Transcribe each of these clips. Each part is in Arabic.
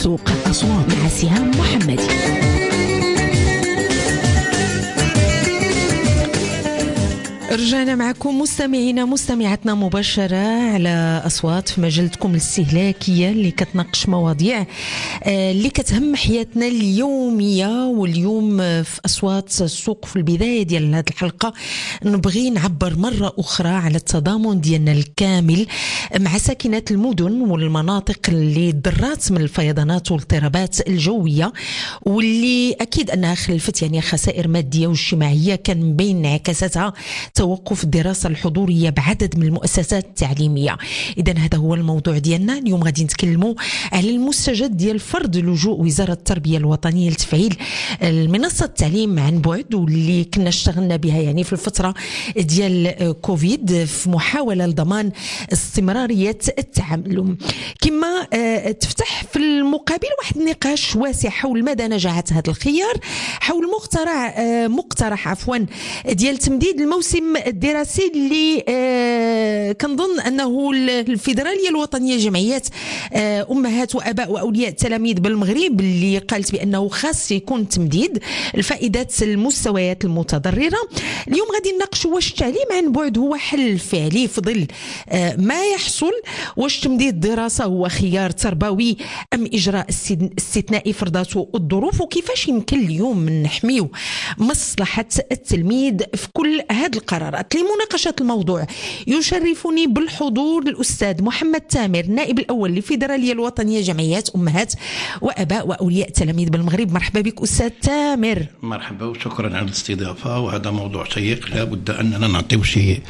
السوق مع سهام محمدي. رجعنا معكم مستمعينا مستمعاتنا مباشرة على أصوات في مجلتكم الاستهلاكية اللي كتناقش مواضيع اللي كتهم حياتنا اليومية. واليوم في أصوات السوق في البداية ديال هذه الحلقة نبغي نعبر مرة أخرى على التضامن ديالنا الكامل مع ساكنات المدن والمناطق اللي ضرات من الفيضانات والاضطرابات الجوية، واللي أكيد أنها خلفت يعني خسائر مادية واجتماعية كان من بين انعكاساتها توقف الدراسة الحضورية بعدد من المؤسسات التعليمية. إذن هذا هو الموضوع ديالنا اليوم. غادي نتكلموا على المستجد ديال فرض لجوء وزارة التربية الوطنية لتفعيل المنصة التعليم عن بعد، واللي كنا اشتغلنا بها يعني في الفترة ديال كوفيد في محاولة لضمان استمرارية التعلم. كما تفتح في المقابل واحد النقاش واسع حول مدى نجاحات هذا الخيار، حول مقترح ديال تمديد الموسم الدراسي اللي كنظن أنه الفيدرالية الوطنية لجمعيات أمهات وأباء وأولياء التلاميذ بالمغرب اللي قالت بأنه خاص يكون تمديد الفائدة المستويات المتضررة. اليوم غادي نناقشوا واش التعليم عن بعد هو حل فعلي في ظل ما يحصل، واش تمديد الدراسة هو خيار تربوي أم إجراء استثنائي فرضاته الظروف، وكيفاش يمكن اليوم نحميو مصلحة التلميذ في كل هذه القرارات. لمناقشة الموضوع يشرفني بالحضور الأستاذ محمد تامر، نائب الأول للفيدرالية الوطنية جمعيات أمهات وأباء وأولياء التلاميذ بالمغرب. مرحبا بك أستاذ تامر. مرحبا وشكرا على الاستضافة، وهذا موضوع شيق لا بد أننا نعطيو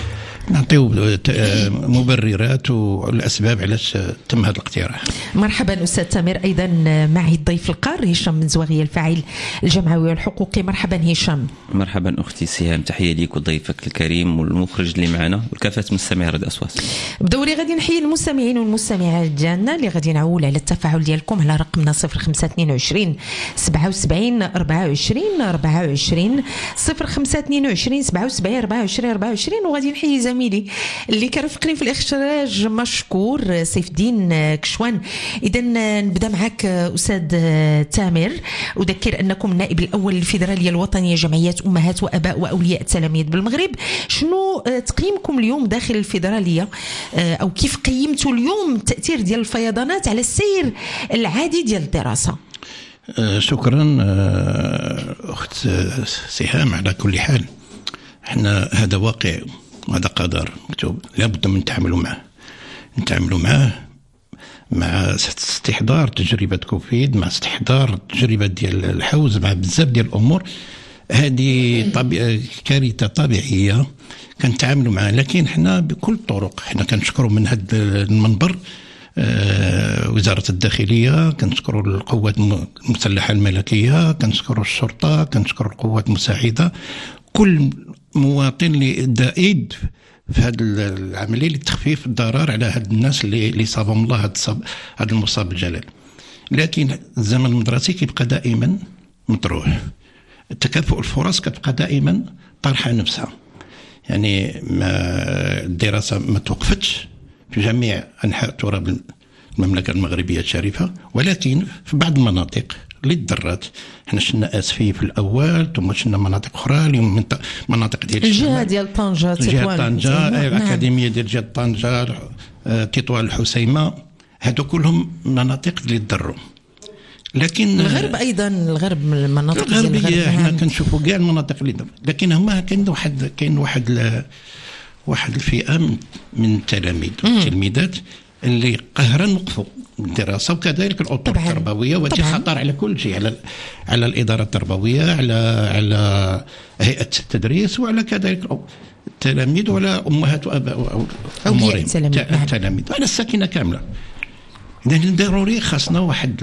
مبررات والأسباب علاش تم هذا الاقتراح. مرحبا أستاذ تامر. أيضا معي الضيف القار هشام بن زواغية الفاعل الجمعوي والحقوقي. مرحبا هشام. مرحبا أختي سهام، تحية ليك وضيفك الكريم والمخرج اللي معنا والكافة مستمعي راديو أصوات. بدوري غادي نحيي المستمعين والمستمعات ديالنا اللي غادي نعول على التفاعل ديالكم على رقمنا 0522 77 24 24 0522 77 24 24. وغادي نحيي زميلي اللي كرفقني في الإخراج مشكور سيف الدين كشوان. إذا نبدأ معك أستاذ تامر. أذكر أنكم النائب الأول للفيدرالية الوطنية جمعيات أمهات وأباء وأولياء التلاميذ بالمغرب. شنو تقييمكم اليوم داخل الفيدرالية، أو كيف قيمتوا اليوم التأثير ديال الفيضانات على السير العادي ديال الدراسة؟ شكرا أخت سهام. على كل حال احنا هذا واقع وهذا قدر مكتوب لابد من نتعاملوا معه مع استحضار تجربة كوفيد، مع استحضار تجربة ديال الحوز، مع بزاف ديال الأمور. هذه كارثة طبيعية كنتعاملوا معها، لكن احنا بكل الطرق احنا كنشكروا من هذا المنبر وزارة الداخلية، كنشكروا القوات المسلحة الملكية، كنشكروا الشرطة، كنشكروا القوات المساعدة، كل مواطن اللي ادى ايد في هذه العمليه لتخفيف الضرر على هاد الناس اللي صابهم الله هذا المصاب الجلال. لكن الزمن المدرسي كيبقى دائما مطروح، تكافؤ الفرص كتبقى دائما طرحه نفسها. يعني الدراسه ما توقفتش في جميع انحاء تراب المملكه المغربيه الشريفه، ولكن في بعض المناطق اللي تضررت. احنا شفنا اسفي في الاول، ثم شفنا مناطق اخرى، اليوم مناطق ديال الجهه ديال طنجه، الاكاديميه ديال جهه طنجه، تطوان الحسيمه، هادو كلهم مناطق اللي تضروا. لكن الغرب ايضا، الغرب من المناطق الغربيه احنا كنشوفوا كاع المناطق اللي ضروا، لكن هما كاين واحد الفئه من التلاميذ والتلميذات اللي قهرا وقفوا الدراسه، وكذلك الاطر التربويه، وهذا خطر على كل شيء، على الاداره التربويه، على هيئه التدريس، وعلى كذلك التلاميذ، وعلى امهات واباء اولياء التلاميذ، على الساكنه كامله. اذا ضروري خاصنا واحد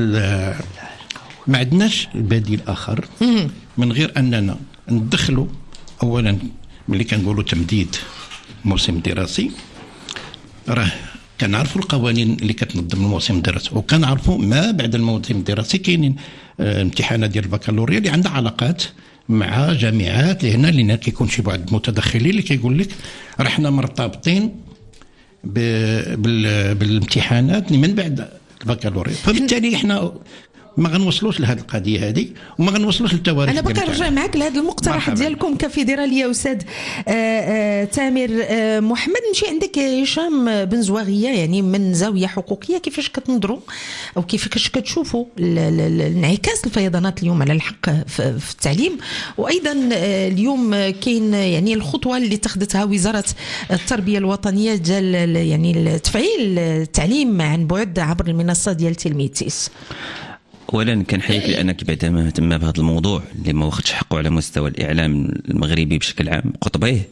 ما عندناش بديل اخر من غير اننا ندخلوا اولا ملي كنقولوا تمديد موسم دراسي، راه كنعرفوا القوانين اللي كتنظم الموسم الدراسي، وكنعرفوا ما بعد الموسم الدراسي. كاينين امتحانات ديال البكالوريا اللي عندها علاقات مع جامعات هنا، لان كيكون شي بعض المتدخلين اللي كيقول لك راه حنا مرتبطين بالامتحانات اللي من بعد البكالوريا. فبالتالي احنا ما غنوصلوش لهذه القضيه هذه وما غنوصلوش للتواريخ. انا بقى نرجع معك لهذا المقترح ديالكم كفيدراليه استاذ تامر محمد. نمشي عندك هشام بن زواغيه، يعني من زاويه حقوقيه كيفاش كتنظروا او كيفاش كتشوفوا انعكاس الفيضانات اليوم على الحق في التعليم؟ وايضا اليوم كاين يعني الخطوه اللي اتخذتها وزاره التربيه الوطنيه ديال يعني تفعيل التعليم عن بعد عبر المنصه ديال تلميذ. اولا كنحييك لانك بعدا مهتمه بهذا الموضوع اللي ما واخدش حقه على مستوى الاعلام المغربي بشكل عام، قطبيه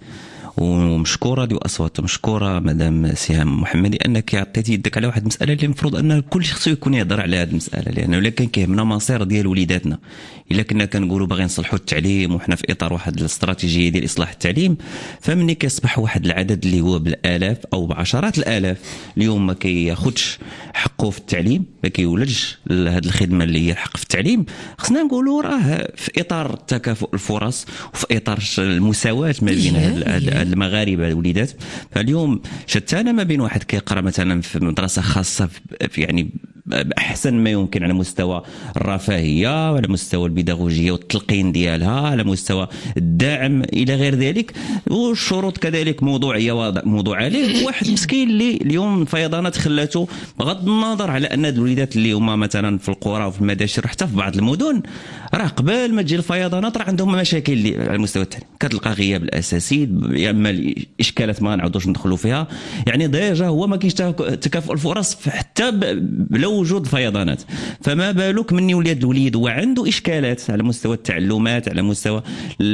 ومشكوره ديال اصوات، مشكوره مدام سهام محمد لانك عطيتي يدك على واحد المساله اللي المفروض ان الكل خصو يكون يهضر على هذه المساله، لانه الا كان كيهمنا مصير ديال وليداتنا، الا كنا كنقولوا باغي نصلحوا التعليم وحنا في اطار واحد الاستراتيجيه ديال اصلاح التعليم، فمني كيصبح واحد العدد اللي هو بالالاف او بعشرات الالاف اليوم ما كياخذش حقه في التعليم، ما كيولدش لهذه الخدمه اللي هي الحق في التعليم، خصنا نقولوا راه في اطار تكافؤ الفرص وفي اطار المساواه ما بين المغاربه الوليدات. فاليوم شتانه ما بين واحد كيقرا مثلا في مدرسه خاصه في يعني باحسن ما يمكن على مستوى الرفاهيه وعلى مستوى البيداغوجيه والتلقين ديالها، على مستوى الدعم الى غير ذلك، والشروط كذلك موضوعيه موضوع عليه. واحد مسكين اللي اليوم الفيضانات خلاته بغض النظر على ان الوليدات اللي هما مثلا في القرى وفي المداشر حتى في بعض المدن راه قبل ما تجي الفيضانات راه عندهم مشاكل اللي على مستوى التعليم، كتلقى غياب الاساسي، يا اما الاشكالات ما نعاودوش ندخلوا فيها، يعني ديجا هو ما كاينش تكافؤ الفرص حتى بلا وجود فيضانات، فما بالك من ولاد الوليد هو عنده اشكالات على مستوى التعلمات، على مستوى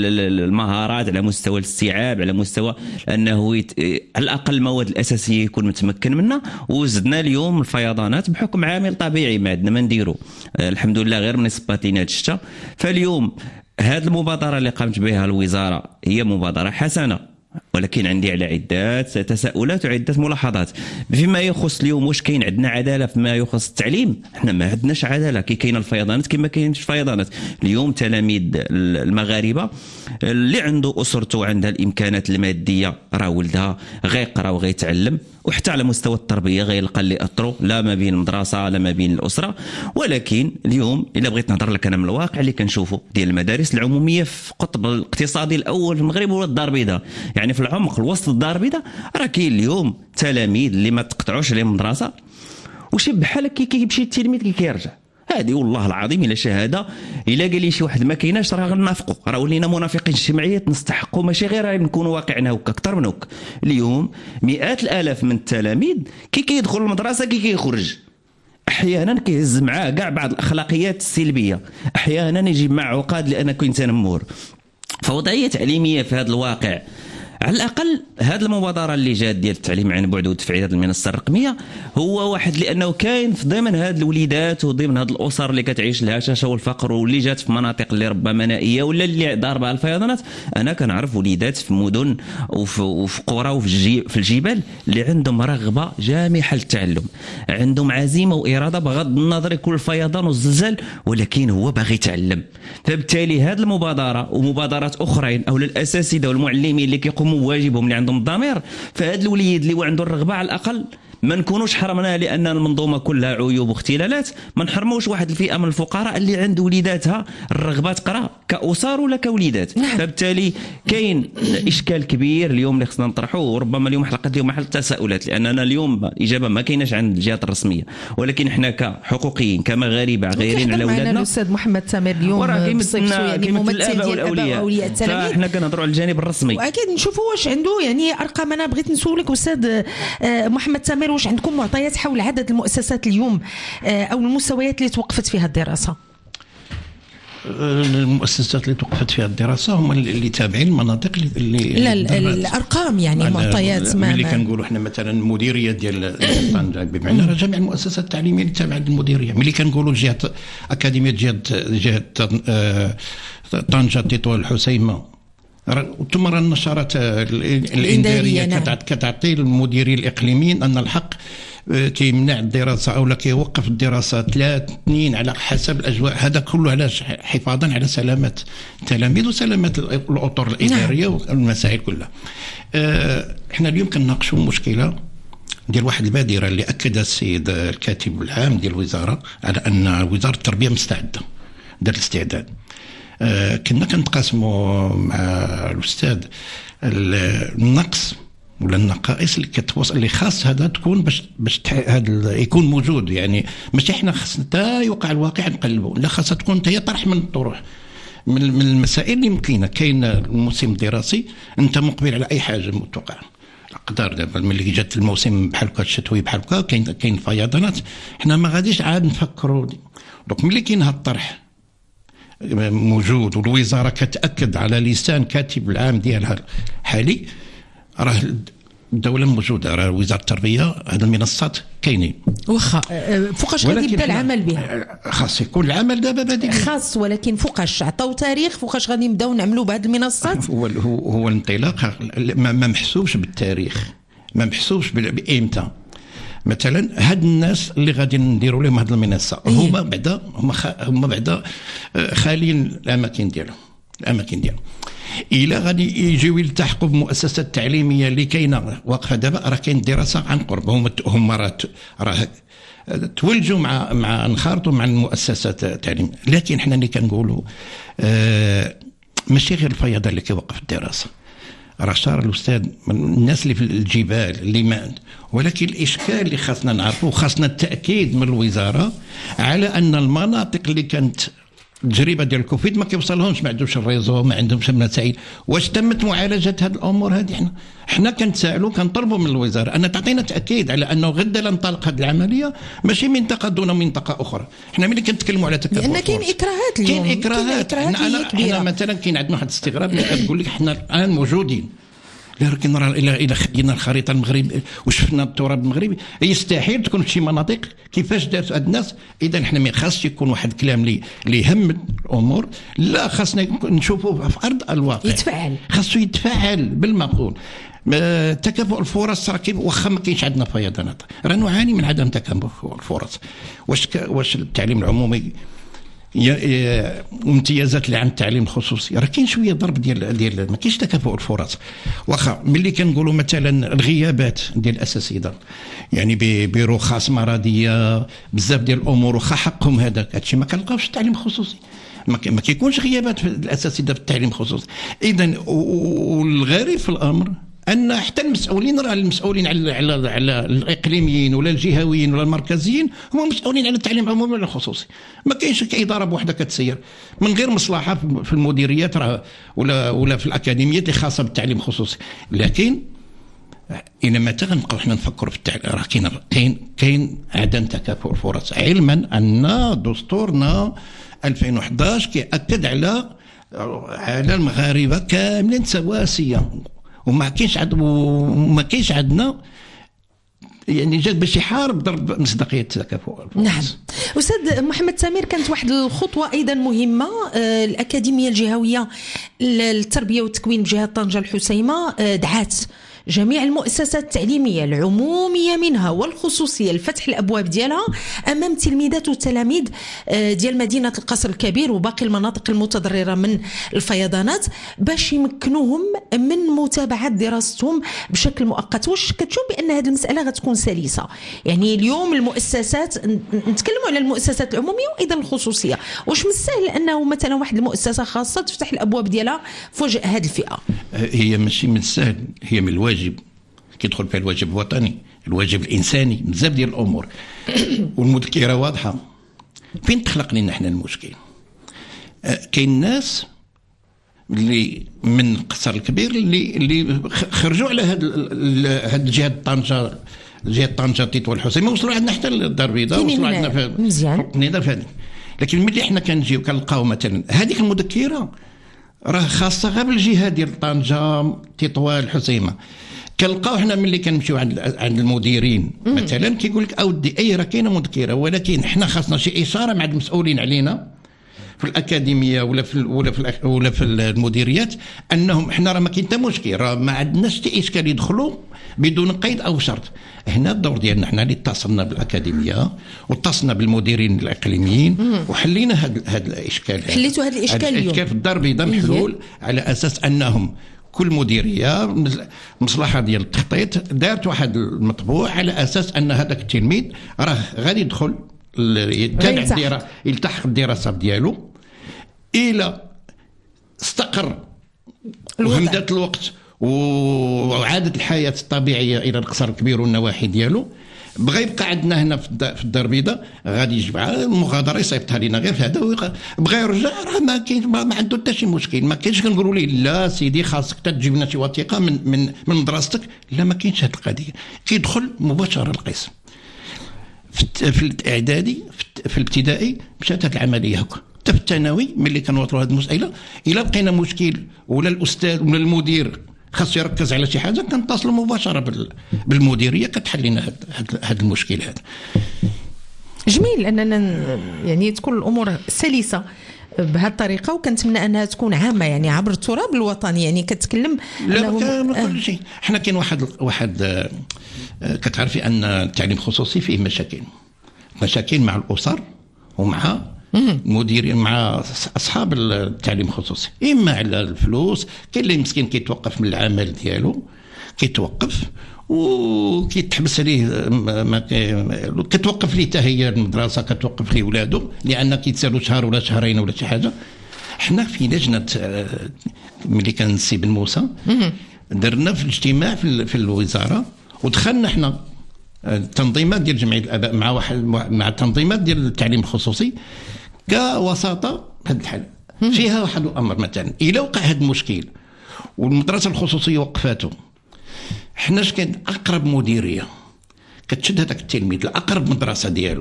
المهارات، على مستوى الاستيعاب، على مستوى انه على الاقل المواد الاساسيه يكون متمكن منها. وزدنا اليوم الفيضانات بحكم عامل طبيعي ما عندنا ما نديروا، الحمد لله غير من سباتينا الشتاء. فاليوم هذه المبادره اللي قامت بها الوزاره هي مبادره حسنه، ولكن عندي على عدة تساؤلات وعدة ملاحظات. فيما يخص اليوم واش كاين عندنا عدالة فيما يخص التعليم؟ احنا ما عندناش عدالة، كي كاين الفيضانات كما كاينش الفيضانات. اليوم تلاميذ المغاربة اللي عنده أسرته عندها الإمكانات المادية راه ولدها غيقرا وغيتعلم، وحتى على مستوى التربية غيلقى اللي أطرو لا ما بين المدرسة لا ما بين الأسرة. ولكن اليوم إلا بغيت نهضر لك أنا من الواقع اللي كنشوفه ديال المدارس العمومية في القطب الاقتصادي الأول في المغرب هو الدار البيضاء، يعني في العمق الوسط الدار البيضاء راه كاين اليوم تلاميذ اللي ما تقطعوش عليهم المدرسة وشي بحال كيمشي التلميذ كيرجع. هذه والله العظيم الى شهاده الا قال لي شي واحد ما كايناش راه غنافقوا، راه ولينا منافقين اجتماعيات نستحقوا ماشي غير نكونوا واقعنا هكا اكثر من هكا. اليوم مئات الالاف من التلاميذ كيدخل المدرسه كيخرج، احيانا كيهز معاه كاع بعض الاخلاقيات السلبيه، احيانا يجيب معه عقاد لان كاين تنمر. فوضعيه تعليميه في هذا الواقع على الاقل هذه المبادره اللي جات ديال التعليم عن بعد وتفعيل هذه المنصه الرقميه هو واحد لانه كاين في ضمن هذه الوليدات وضمن هذه الاسر اللي كتعيش الهشاشه والفقر واللي جات في مناطق اللي ربما نائيه ولا اللي ضاربها الفيضانات. انا كنعرف وليدات في مدن وفي قرى وفي الجبال اللي عندهم رغبه جامحه للتعلم، عندهم عزيمه واراده بغض النظر يكون الفيضان والزلزال، ولكن هو باغي يتعلم. فبالتالي هذه المبادره ومبادرات اخرين او للاساتذه والمعلمين اللي كيقوموا واجبهم اللي عندهم الضمير، فهاد الوليد اللي عنده الرغبه على الاقل ما نكونوش حرمناه لان المنظومه كلها عيوب واختلالات، ما نحرموش واحد الفئه من الفقراء اللي عند وليداتها الرغبه تقرا كاسر ولا كوليدات. فبالتالي كاين اشكال كبير اليوم اللي خصنا نطرحوه، وربما اليوم حلقه اليوم محل التساؤلات لاننا اليوم الاجابه ما كايناش عند الجهات الرسميه، ولكن احنا كحقوقيين كمغاربه غيرين على اولادنا. الاستاذ محمد تامر اليوم يعني ممثل ديال الاباء واولياء التلاميذ، فاحنا كنهضروا على الجانب الرسمي واكيد نشوفوا واش عنده يعني ارقام. انا بغيت نسولك استاذ محمد تامر واش عندكم معطيات حول عدد المؤسسات اليوم او المستويات اللي توقفت فيها الدراسه؟ المؤسسات اللي توقفت فيها الدراسه هم اللي تابعين المناطق اللي لا الارقام يعني معطيات ما اللي كنقولوا احنا مثلا المديريه ديال طنجه بمعنى جميع المؤسسات التعليميه اللي تابعه للمديريه. ملي كنقولوا جهه اكاديميه جهه طنجه تطوان الحسيمه ثم النشرات الإنذارية كتعطي المديرين الإقليميين أن الحق كيمنع الدراسة أو لا كيوقف الدراسة 3-2 على حسب الأجواء. هذا كله علاش؟ حفاظا على سلامة التلاميذ وسلامة الأطر الإدارية والمسائل كلها. احنا اليوم كنناقشوا مشكلة ديال واحد البادره اللي اكد السيد الكاتب العام ديال الوزاره على ان وزاره التربيه مستعده، دار الاستعداد. كنا كنتقاسموا مع الاستاذ النقص ولا النقائص اللي كتوصل اللي خاص هذا تكون باش هذا يكون موجود. يعني ماشي حنا خاصنا حتى يوقع الواقع نقلبوا، لا خاصها تكون هي طرح من الطروح من المسائل اللي ممكنه. كاين الموسم الدراسي انت مقبل على اي حاجه متوقعه، الاقدار دابا ملي جات الموسم بحال هكا الشتوي بحال هكا كاين فيضانات، حنا ما غاديش عاد نفكروا. دونك ملي كاين هذا الطرح موجود والوزاره كتاكد على لسان كاتب العام ديالها الحالي، راه الدوله موجوده، راه وزاره التربيه هذه المنصات كاينين. واخا فوقاش غادي يبدا العمل بها؟ خاص يكون العمل دابا بادئ خاص، ولكن فوقاش عطاو تاريخ فوقاش غادي نبداو نعملوا بهذه المنصات؟ هو الانطلاق ما محسوبش بالتاريخ، ما محسوبش بامتى. مثلا هاد الناس اللي غادي نديروا لهم هذه المنصه هما بعدا خاليين الاماكن ديالهم الا غادي يجيو يلتحقوا بمؤسسات التعليميه اللي كاينه واقفه دابا، راه كاين دراسه عن قرب، هما راه تولجوا مع انخرطوا مع المؤسسات التعليميه. لكن حنا اللي كنقولوا ماشي غير الفيضان اللي كيوقف الدراسه، راه شار الاستاذ من الناس اللي في الجبال اللي ما، ولكن الاشكال اللي خاصنا نعرفه وخاصنا التاكيد من الوزاره على ان المناطق اللي كانت التجربه ديال الكوفيد ما كيوصلهمش، ما عندهمش الريزو، ما عندهمش المسائل. واش تمت معالجه هذه الامور هذه؟ حنا كنتسائلوا كنطلبوا من الوزاره ان تعطينا تاكيد على انه غدا لنطلق هذه العمليه ماشي منطقه دون منطقه اخرى. حنا ملي كنتكلموا على تكافؤ لان كاين اكراهات اليوم، كاين اكراهات. حنا مثلا كاين عندنا واحد الاستغراب اللي كتقول لك حنا الان موجودين، لكن الى خدينا الخريطه المغرب وشفنا التراب المغربي يستحيل تكون في شي مناطق كيفاش دارت هاد الناس. اذا حنا ما خاصش يكون واحد الكلام اللي يهم الامور، لا خاصنا نشوفوا في ارض الواقع، خاصو يتفاعل بالمقول. تكافؤ الفرص واخا ما كاينش عندنا فيضانات، راه نعاني من عدم تكافؤ الفرص. واش التعليم العمومي وامتيازات اللي عند التعليم الخصوصي راه كاين شويه ضرب ديال ما كاينش تكافؤ الفرص. واخا ملي كنقولوا مثلا الغيابات ديال الاساتذه يعني برخص مرضيه بزاف ديال الامور واخا حقهم هذاك هادشي ما كنلقاوش في التعليم الخصوصي، ما كيكونش غيابات في الاساتذه في التعليم الخصوصي. اذا والغريب في الامر ان حتى المسؤولين راه المسؤولين على الاقليميين ولا الجهويين ولا المركزيين هما مسؤولين على التعليم العمومي ولا الخصوصي. ما كاينش كاداره بوحدها كتسير من غير مصلحه في المديريات راه ولا في الاكاديميات اللي خاصه بالتعليم الخصوصي. لكن إلى متى غنبقاو حنا نفكروا في التعليم؟ راه كاين عدم تكافؤ الفرص، علما ان دستورنا 2011 كيأكد على المغاربه كاملين سواسيه، وما كاينش عندنا يعني جات باش يحارب ضرب مصداقيه التكافؤ. نعم استاذ محمد سمير، كانت واحد الخطوه ايضا مهمه، الاكاديميه الجهويه للتربيه والتكوين بجهه طنجه الحسيمه دعات جميع المؤسسات التعليميه العموميه منها والخصوصيه لفتح الابواب ديالها امام تلميذات وتلاميذ ديال مدينه القصر الكبير وباقي المناطق المتضرره من الفيضانات باش يمكنوهم من متابعه دراستهم بشكل مؤقت. واش كتشوف بان هذه المساله غتكون سلسه؟ يعني اليوم المؤسسات نتكلموا على المؤسسات العموميه وايضا الخصوصيه، واش من السهل انه مثلا واحد المؤسسه خاصه تفتح الابواب ديالها في وجه هذه الفئه؟ هي ماشي من السهل، هي من الواجب، كيدخل فيها الواجب الوطني، الواجب الانساني، بزاف ديال الامور. والمذكره واضحه. فين تخلق لنا احنا المشكل؟ كاين ناس اللي من القصر الكبير اللي خرجوا على هاد الجهه طنجه، جهه طنجه تطوان الحسيمه، وصلوا عندنا حتى للدار البيضاء، وصلوا عندنا في مزيان. لكن ملي احنا كنجيو كنلقاو مثلا هذيك المذكره راه خاصه غير بالجهه ديال طنجه تطوان الحسيمه، كنلقاو حنا ملي كنمشيو عند المديرين مثلا كيقول لك اودي راه كاينه مذكره، ولكن حنا خاصنا شي اشاره مع المسؤولين علينا في الاكاديميه ولا في المديريات انهم حنا راه ما كاين حتى مشكل، راه ما عندناش حتى اشكال يدخلوا بدون قيد او شرط. هنا الدور ديالنا حنا اللي اتصلنا بالاكاديميه واتصلنا بالمديرين الاقليميين وحلينا هذا الاشكال. حليتوا هذا الاشكال اليوم في الدار البيضاء محلول على اساس انهم كل مديريه مصلحه ديال التخطيط دارت واحد المطبوع على اساس ان هذاك التلميذ راه غادي يدخل يلتحق الدراسه ديالو الى استقر وهمدت الوقت وعادت الحياه الطبيعيه الى القصر الكبير والنواحي ديالو. بغى يبقى عندنا هنا في الدار البيضاء غادي يجي مع المغادره يصيفطها لنا غير في هذا، بغى يرجع راه ما كاين ما عنده حتى شي مشكل. ما كاينش كنقولوا ليه لا سيدي خاصك تجيب لنا شي وثيقه من مدرستك، لا ما كاينش هذه القضيه. كيدخل مباشره القسم. في الاعدادي في الابتدائي مشات هذه العمليه هكا. حتى في الثانوي ملي كنوصلوا هذه المساله الا لقينا مشكل ولا الاستاذ ولا المدير خاص يركز على شي حاجه كنتصلوا مباشره بالمديريه كتحل لنا هذا المشكل هذا. جميل اننا يعني تكون الامور سلسه بهذه الطريقه، وكنتمنى انها تكون عامه يعني عبر التراب الوطني. يعني كتكلم لا كل شيء. حنا كاين واحد كتعرفي ان التعليم الخصوصي فيه مشاكل مع الاسر ومع المديرين مع اصحاب التعليم الخصوصي، اما على الفلوس. كاين اللي مسكين كيتوقف من العمل ديالو كيتوقف وكيتحبس عليه كتوقف ليه حتى هي المدرسه كتوقف ليه ولادو لان كيتسالوا شهر ولا شهرين ولا شي حاجه. حنا في لجنه ملي كان السي بن موسى درنا في الاجتماع في الوزاره ودخلنا حنا التنظيمات ديال جمعيه الاباء مع التنظيمات ديال التعليم الخصوصي كوساطه بهذا الحال. فيها واحد الامر مثلا الا وقع هذا المشكل والمدرسه الخصوصيه وقفاته، حنا كاين اقرب مديريه كتشد هذاك التلميذ لاقرب مدرسه ديالو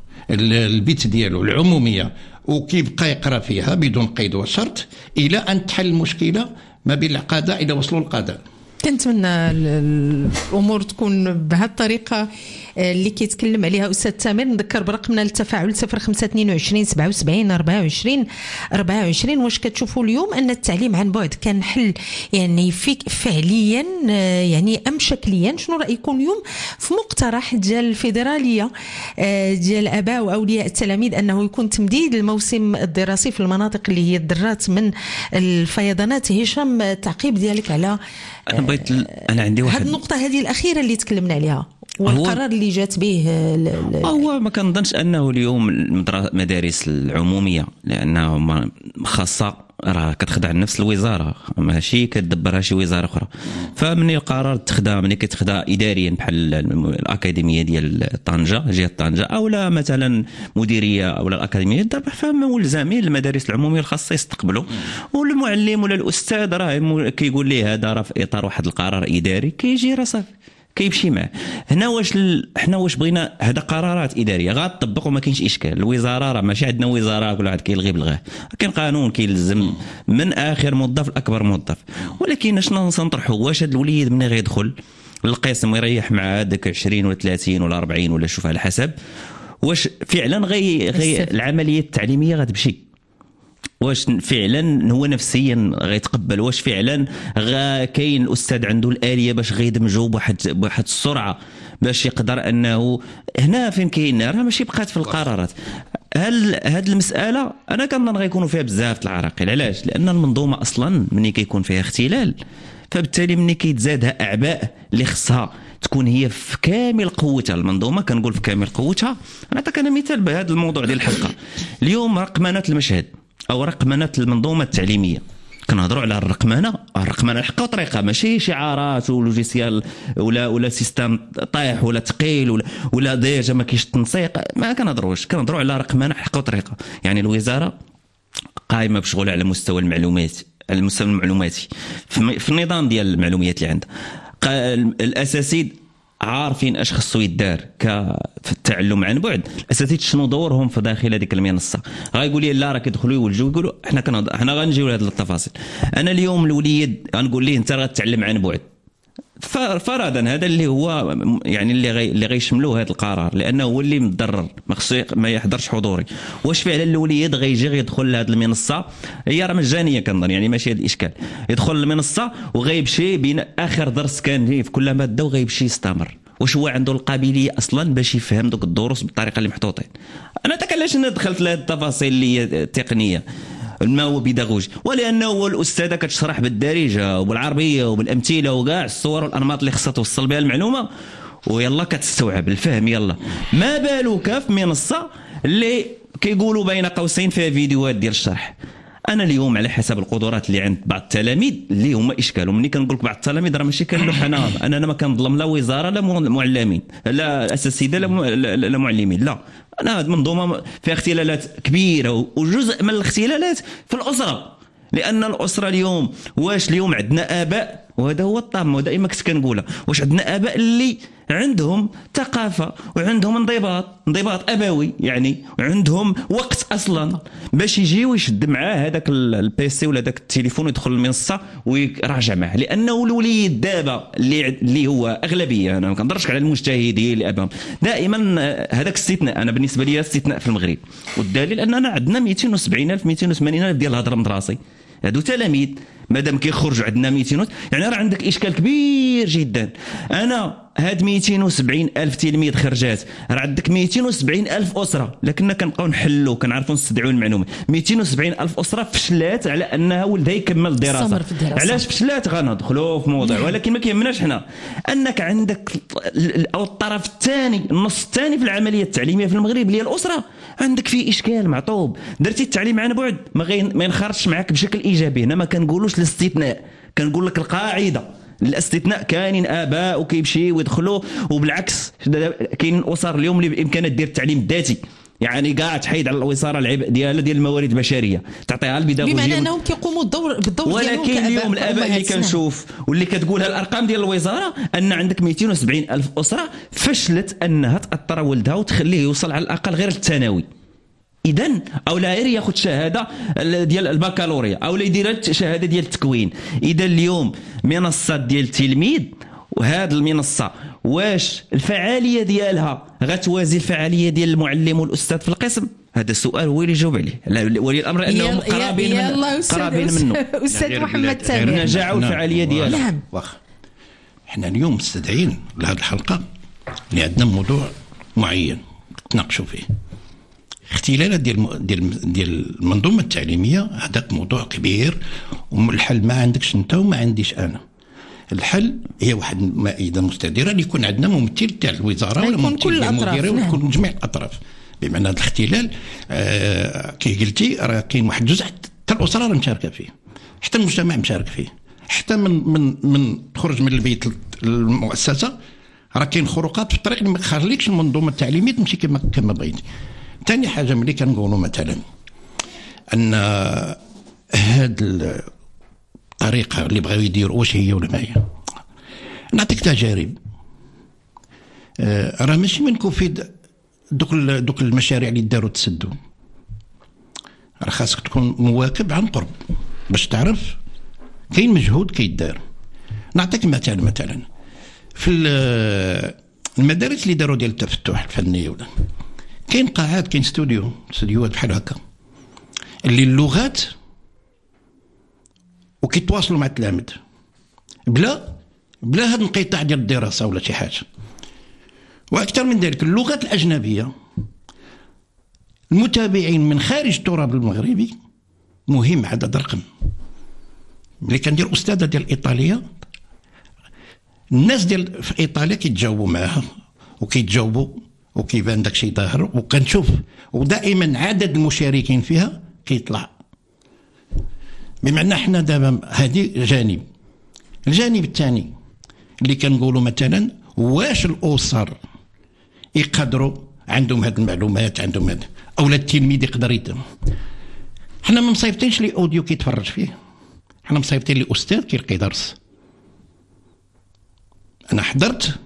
البيت ديالو العموميه وكيبقى يقرا فيها بدون قيد وشرط الى ان تحل المشكله ما بين القضاء الى وصلوا للقضاء. كنتمنى الامور تكون بهذه الطريقه اللي كيتكلم عليها استاذ تامر. نذكر برقمنا للتفاعل 0522 77 24 24. واش كتشوفوا اليوم ان التعليم عن بعد كان حل يعني فيك فعليا يعني ام شكليا؟ شنو رايكم اليوم في مقترح ديال الفيدراليه ديال الاباء واولياء التلاميذ انه يكون تمديد الموسم الدراسي في المناطق اللي هي الدرات من الفيضانات؟ هشام التعقيب ديالك على انا عندي واحد هذه النقطه هذه الاخيره اللي تكلمنا عليها والقرار اللي جات به. هو ما كنظنش انه اليوم المدارس العموميه لانها خاصه راه كتخدع نفس الوزاره ماشي كتدبرها شي وزاره اخرى. فمن القرار تخدع ملي كتخدع اداريا بحال الاكاديميه ديال طنجه جهه طنجه او لا مثلا مديريه او الاكاديميه دابا فهم ملزمين المدارس العموميه الخاصه يستقبلوا، والمعلم ولا الاستاذ راه كيقول ليه هذا راه في اطار واحد القرار اداري كيجي راه صافي كيمشي معه. هنا حنا واش بغينا هذا قرارات اداريه غتطبق وما كاينش اشكال. الوزاره راه ماشي عندنا وزاره كل واحد كيلغي بلغاه، كاين قانون كيلزم من اخر موظف لاكبر موظف. ولكن شنو نطرحوا واش هذا الوليد ملي غيدخل للقسم ويريح مع هذاك 20 ولا 30 ولا 40 ولا شوف على حسب واش فعلا العمليه التعليميه غتمشي، واش فعلا هو نفسيا غيتقبل، واش فعلا كاين الاستاذ عنده الاليه باش غيدمجوا بواحد السرعه باش يقدر انه هنا فين كاين راه ماشي بقات في القرارات. هل هذه المساله انا كنظن غيكونوا فيها بزاف العراقيل. علاش؟ لان المنظومه اصلا ملي كيكون فيها اختلال فبالتالي ملي كيتزادها اعباء اللي خصها تكون هي في كامل قوتها. المنظومه كنقول في كامل قوتها. نعطيك انا مثال بهذا الموضوع ديال الحلقه. اليوم رقمنه المشهد او رقمنه المنظومه التعليميه كنهضروا على الرقمنه الحق وطريقه ماشي شعارات ولوجيسيال ولا سيستم طايح ولا ثقيل ولا ديجا ما كاينش التنسيق. ما كنهضروش، كنهضروا على رقمنه حق وطريقه. يعني الوزاره قائمه بشغل على مستوى المعلومات المستوى المعلوماتي في النظام ديال المعلومات اللي عندها. الاساسي عارفين اش خصو يدار في التعلم عن بعد. الاساتذه شنو دورهم في داخل هذيك المنصه؟ غايقول لي لا راه كيدخلوا يولجوا يقولوا حنا غنجيو لهاد التفاصيل. انا اليوم الوليد غنقول ليه انت غتعلم عن بعد فرضا هذا اللي هو يعني اللي غيشملوه هذا القرار لانه هو اللي متضرر ما يحضرش حضوري. واش فعلا الوليد غيجي يدخل لهذه المنصه هي راه مجانيه كنظن يعني ماشي هذا الاشكال. يدخل المنصه وغيمشي بين اخر درس كان في كل ماده وغيمشي يستمر. واش هو عنده القابليه اصلا باش يفهم دوك الدروس بالطريقه اللي محطوطين؟ انا علاش دخلت لهذه التفاصيل اللي هي التقنيه ما هو بيداغوجي، ولانه هو الاستاذه كتشرح بالدارجه وبالعربيه وبالامثله وكاع الصور والانماط اللي خصها توصل بها المعلومه ويلا كتستوعب الفهم. يلا ما بالك في منصه اللي كيقولوا بين قوسين فيها فيديوهات ديال الشرح. انا اليوم على حسب القدرات اللي عند بعض التلاميذ اللي هما اشكال، ومني كنقول لك بعض التلاميذ راه ماشي كنلوح انا ما كنظلم لا وزاره لا معلمين لا اساتذه لا معلمين، لا انا هذه منظومه فيها اختلالات كبيره، وجزء من الاختلالات في الاسره، لان الاسره اليوم واش اليوم عندنا اباء، وهذا هو الطامه ودائما كنت كنقولها، واش عندنا اباء اللي عندهم ثقافه وعندهم انضباط ابوي يعني، وعندهم وقت اصلا باش يجي ويشد معاه هذاك البيسي ولا هذاك التليفون ويدخل المنصه ويراجع معه. لانه الوليد دابا اللي هو اغلبيه، انا ما كنهضرش على المجتهدين اللي اباهم دائما، هذاك استثناء، انا بالنسبه لي استثناء في المغرب، والدليل اننا عندنا 270,000 280,000 ديال الهضره مدراسي، هادو تلاميذ مادام كيخرجوا عندنا 200 يعني راه عندك اشكال كبير جدا. انا هاد 270,000 تلميذ خرجات، راه عندك 270,000 اسره، لكننا كنبقاو نحلوا كنعرفوا نستدعوا المعلومه. 270,000 اسره فشلات على انها ولدها يكمل الدراسه. علاش فشلات؟ غندخلوا في موضوع، ولكن ما كيهمناش حنا انك عندك او الطرف الثاني، النص الثاني في العمليه التعليميه في المغرب اللي هي الاسره، عندك فيه اشكال معطوب. درتي التعليم عن بعد ما ينخرجش معك بشكل ايجابي. هنا ما كنقولوش الاستثناء، كنقول لك القاعده. الاستثناء كاينين اباء وكيمشيو ويدخلوا، وبالعكس كاين اسر اليوم اللي بامكانها دير التعليم الذاتي، يعني كاع تحيد على الوزاره العبء ديالها ديال الموارد البشريه، تعطيها البيداغوجيه، بمعنى انهم كيقوموا بالدور ديالهم. ولكن اليوم الاباء اللي كنشوف واللي كتقولها الارقام ديال الوزاره ان عندك 270,000 اسره فشلت انها تاثر ولدها وتخليه يوصل على الاقل غير الثانوي. اذا او لا غير ياخذ شهاده ديال البكالوريا او لا يدير شهاده ديال التكوين. اذا اليوم منصه ديال التلميذ، وهذه المنصه واش الفعاليه ديالها غتوازي الفعاليه ديال المعلم والاستاذ في القسم؟ هذا السؤال هو اللي يجاوب عليه ولي الامر، انهم قرابين منه. استاذ محمد سامي، النجاح والفعاليه ديالها. نعم، واخا احنا اليوم مستدعين لهذه الحلقه اللي عندنا موضوع معين نتناقشوا فيه، اختلالات ديال المنظومه التعليميه. هذاك موضوع كبير، والحل ما عندكش انت وما عنديش انا. الحل هي واحد المائده مستديره اللي يكون عندنا ممثل تاع الوزاره ولا ممثل تاع المديريه ويكون جميع الاطراف. بمعنى هذا الاختلال كي قلتي راه كاين واحد الجزء حتى الاسره راه مشاركه فيه، حتى المجتمع مشارك فيه، حتى من تخرج من البيت المؤسسه راه كاين خروقات في الطريق اللي ما تخليكش المنظومه التعليميه تمشي كما بغيتي. ثاني حاجه ملي كنقولوا مثلا ان هاد الطريقه اللي بغاو يديروا واش هي ولا ما هي، نعطيك تجارب. راه ماشي من كوفيد دوك المشاريع اللي داروا تسدوا، راه خاصك تكون مواكب عن قرب باش تعرف كاين مجهود كيدار. نعطيك مثلا في المدارس اللي داروا ديال التفتح الفني ولا كاين قاعات، كاين استوديوهات بحال هكا اللي اللغات وكيتواصلوا مع التلاميذ بلا هذا الانقطاع ديال الدراسه ولا شي حاجه. واكثر من ذلك اللغات الاجنبيه، المتابعين من خارج التراب المغربي مهم عدد رقم. ملي كندير استاذه ديال الايطاليه، الناس ديال في ايطاليا كيتجاوبوا معاها وكيتجاوبوا وكيبان داكشي ظاهر، وكنشوف ودائما عدد المشاركين فيها كيطلع. بمعنى حنا دابا هذه جانب. الجانب الثاني اللي كنقولوا مثلا واش الاسر يقدروا عندهم هذه المعلومات، عندهم هذا اولا التلميذ يقدر يتم. حنا ما مصيفطينش لي اوديو كيتفرج فيه، حنا مصيفطين لي استاذ كيلقي درس. انا حضرت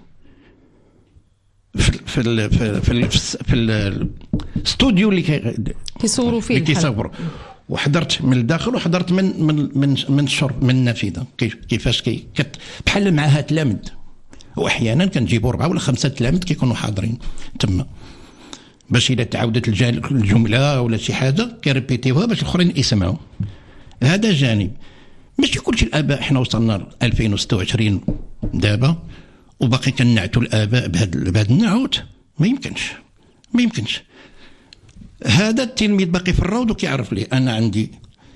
في الاستوديو اللي كيصوروا فيه كيصوروا، وحضرت من الداخل وحضرت من الشرب من النافذه كيفاش بحال معها تلاميذ، واحيانا كنجيبوا 4 ولا 5 تلاميذ كيكونوا حاضرين تما باش اذا تعاودت الجمله ولا شي حاجه كيريبيتيوها باش الاخرين يسمعوا. هذا جانب. ماشي كلشي الاباء، حنا وصلنا ل 2026 دابا وباقي كنعتوا الاباء بهذا النعوت، ما يمكنش. هذا التلميذ باقي في الروض وكيعرف لي انا عندي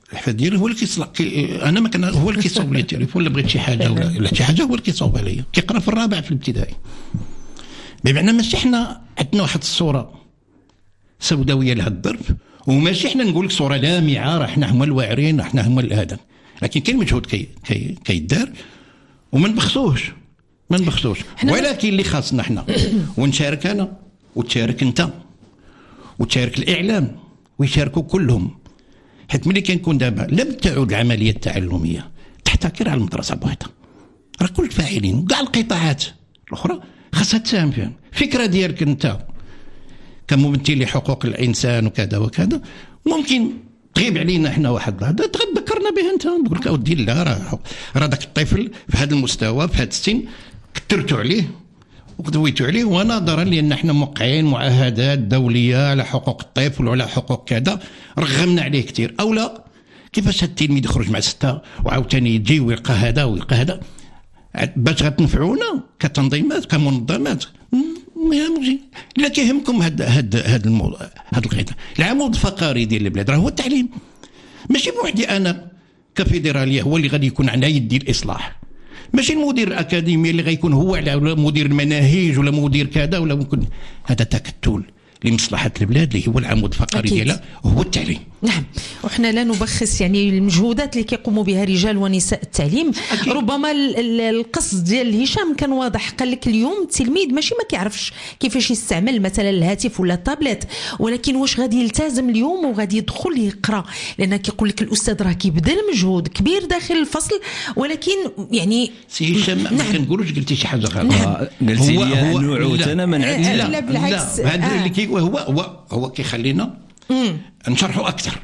الحفاد ديالي هو اللي كيصلح انا ما كان هو اللي كيصاوب لي التليفون ولا بغيت شي حاجه ولا شي حاجه هو اللي كيصاوبها ليا. كيقرا في الرابع في الابتدائي. بمعنى ماشي حنا عندنا واحد الصوره سوداويه لهذا الظرف، وماشي حنا نقول لك صوره لامعه راه حنا هما الواعرين حنا هما هذا، لكن كاين مجهود كيدار وما نبخسوش ولكن اللي خاصنا حنا ونشارك انا وتشارك انت وتشارك الاعلام ويشاركوا كلهم، حيت ملي كنكون دابا لم تعود العمليه التعلميه تحتكر على المدرسه بوحدها، راه كل الفاعلين وكاع القطاعات الاخرى خاصها تساهم فيها. الفكره ديالك انت كممثل لحقوق الانسان وكذا وكذا ممكن تغيب علينا احنا واحد هذا تذكرنا به انت، نقول لك اودي لا راه داك الطفل في هذا المستوى في هذا السن كثرتوا عليه وقدويتوا عليه، ونظرا لان احنا موقعين معاهدات دوليه على حقوق الطفل وعلى حقوق كذا رغمنا عليه كثير. او لا كيفاش هذا التلميذ يخرج مع 6 وعاوتاني يجي ويلقى هذا ويلقى هذا باش غتنفعونا كتنظيمات كمنظمات. لا كيهمكم هذا القضيه. العمود الفقري ديال البلاد راه هو التعليم، ماشي بوحدي انا كفيدراليه هو اللي غادي يكون على يدي الاصلاح، ماشي المدير الاكاديمي اللي غيكون هو على مدير المناهج ولا مدير كذا ولا ممكن. هذا تكتل لمصلحه البلاد اللي هو العمود الفقري ديالها هو التعليم. نعم، وحنا لا نبخس يعني المجهودات اللي كيقوموا بها رجال ونساء التعليم. أكيد. ربما القصد ديال هشام كان واضح، قال لك اليوم التلميذ ماشي ما كيعرفش كيفاش يستعمل مثلا الهاتف ولا التابلت، ولكن واش غادي يلتزم اليوم وغادي يدخل يقرا، لان كيقول لك الاستاذ راه كيبذل مجهود كبير داخل الفصل، ولكن يعني سي هشام ما كنقولوش قلتي شي حاجه غلط. قلتي لي نوعو انا ما نعرفش. لا بالعكس، هذا اللي كي هو كيخلينا نشرحوا اكثر.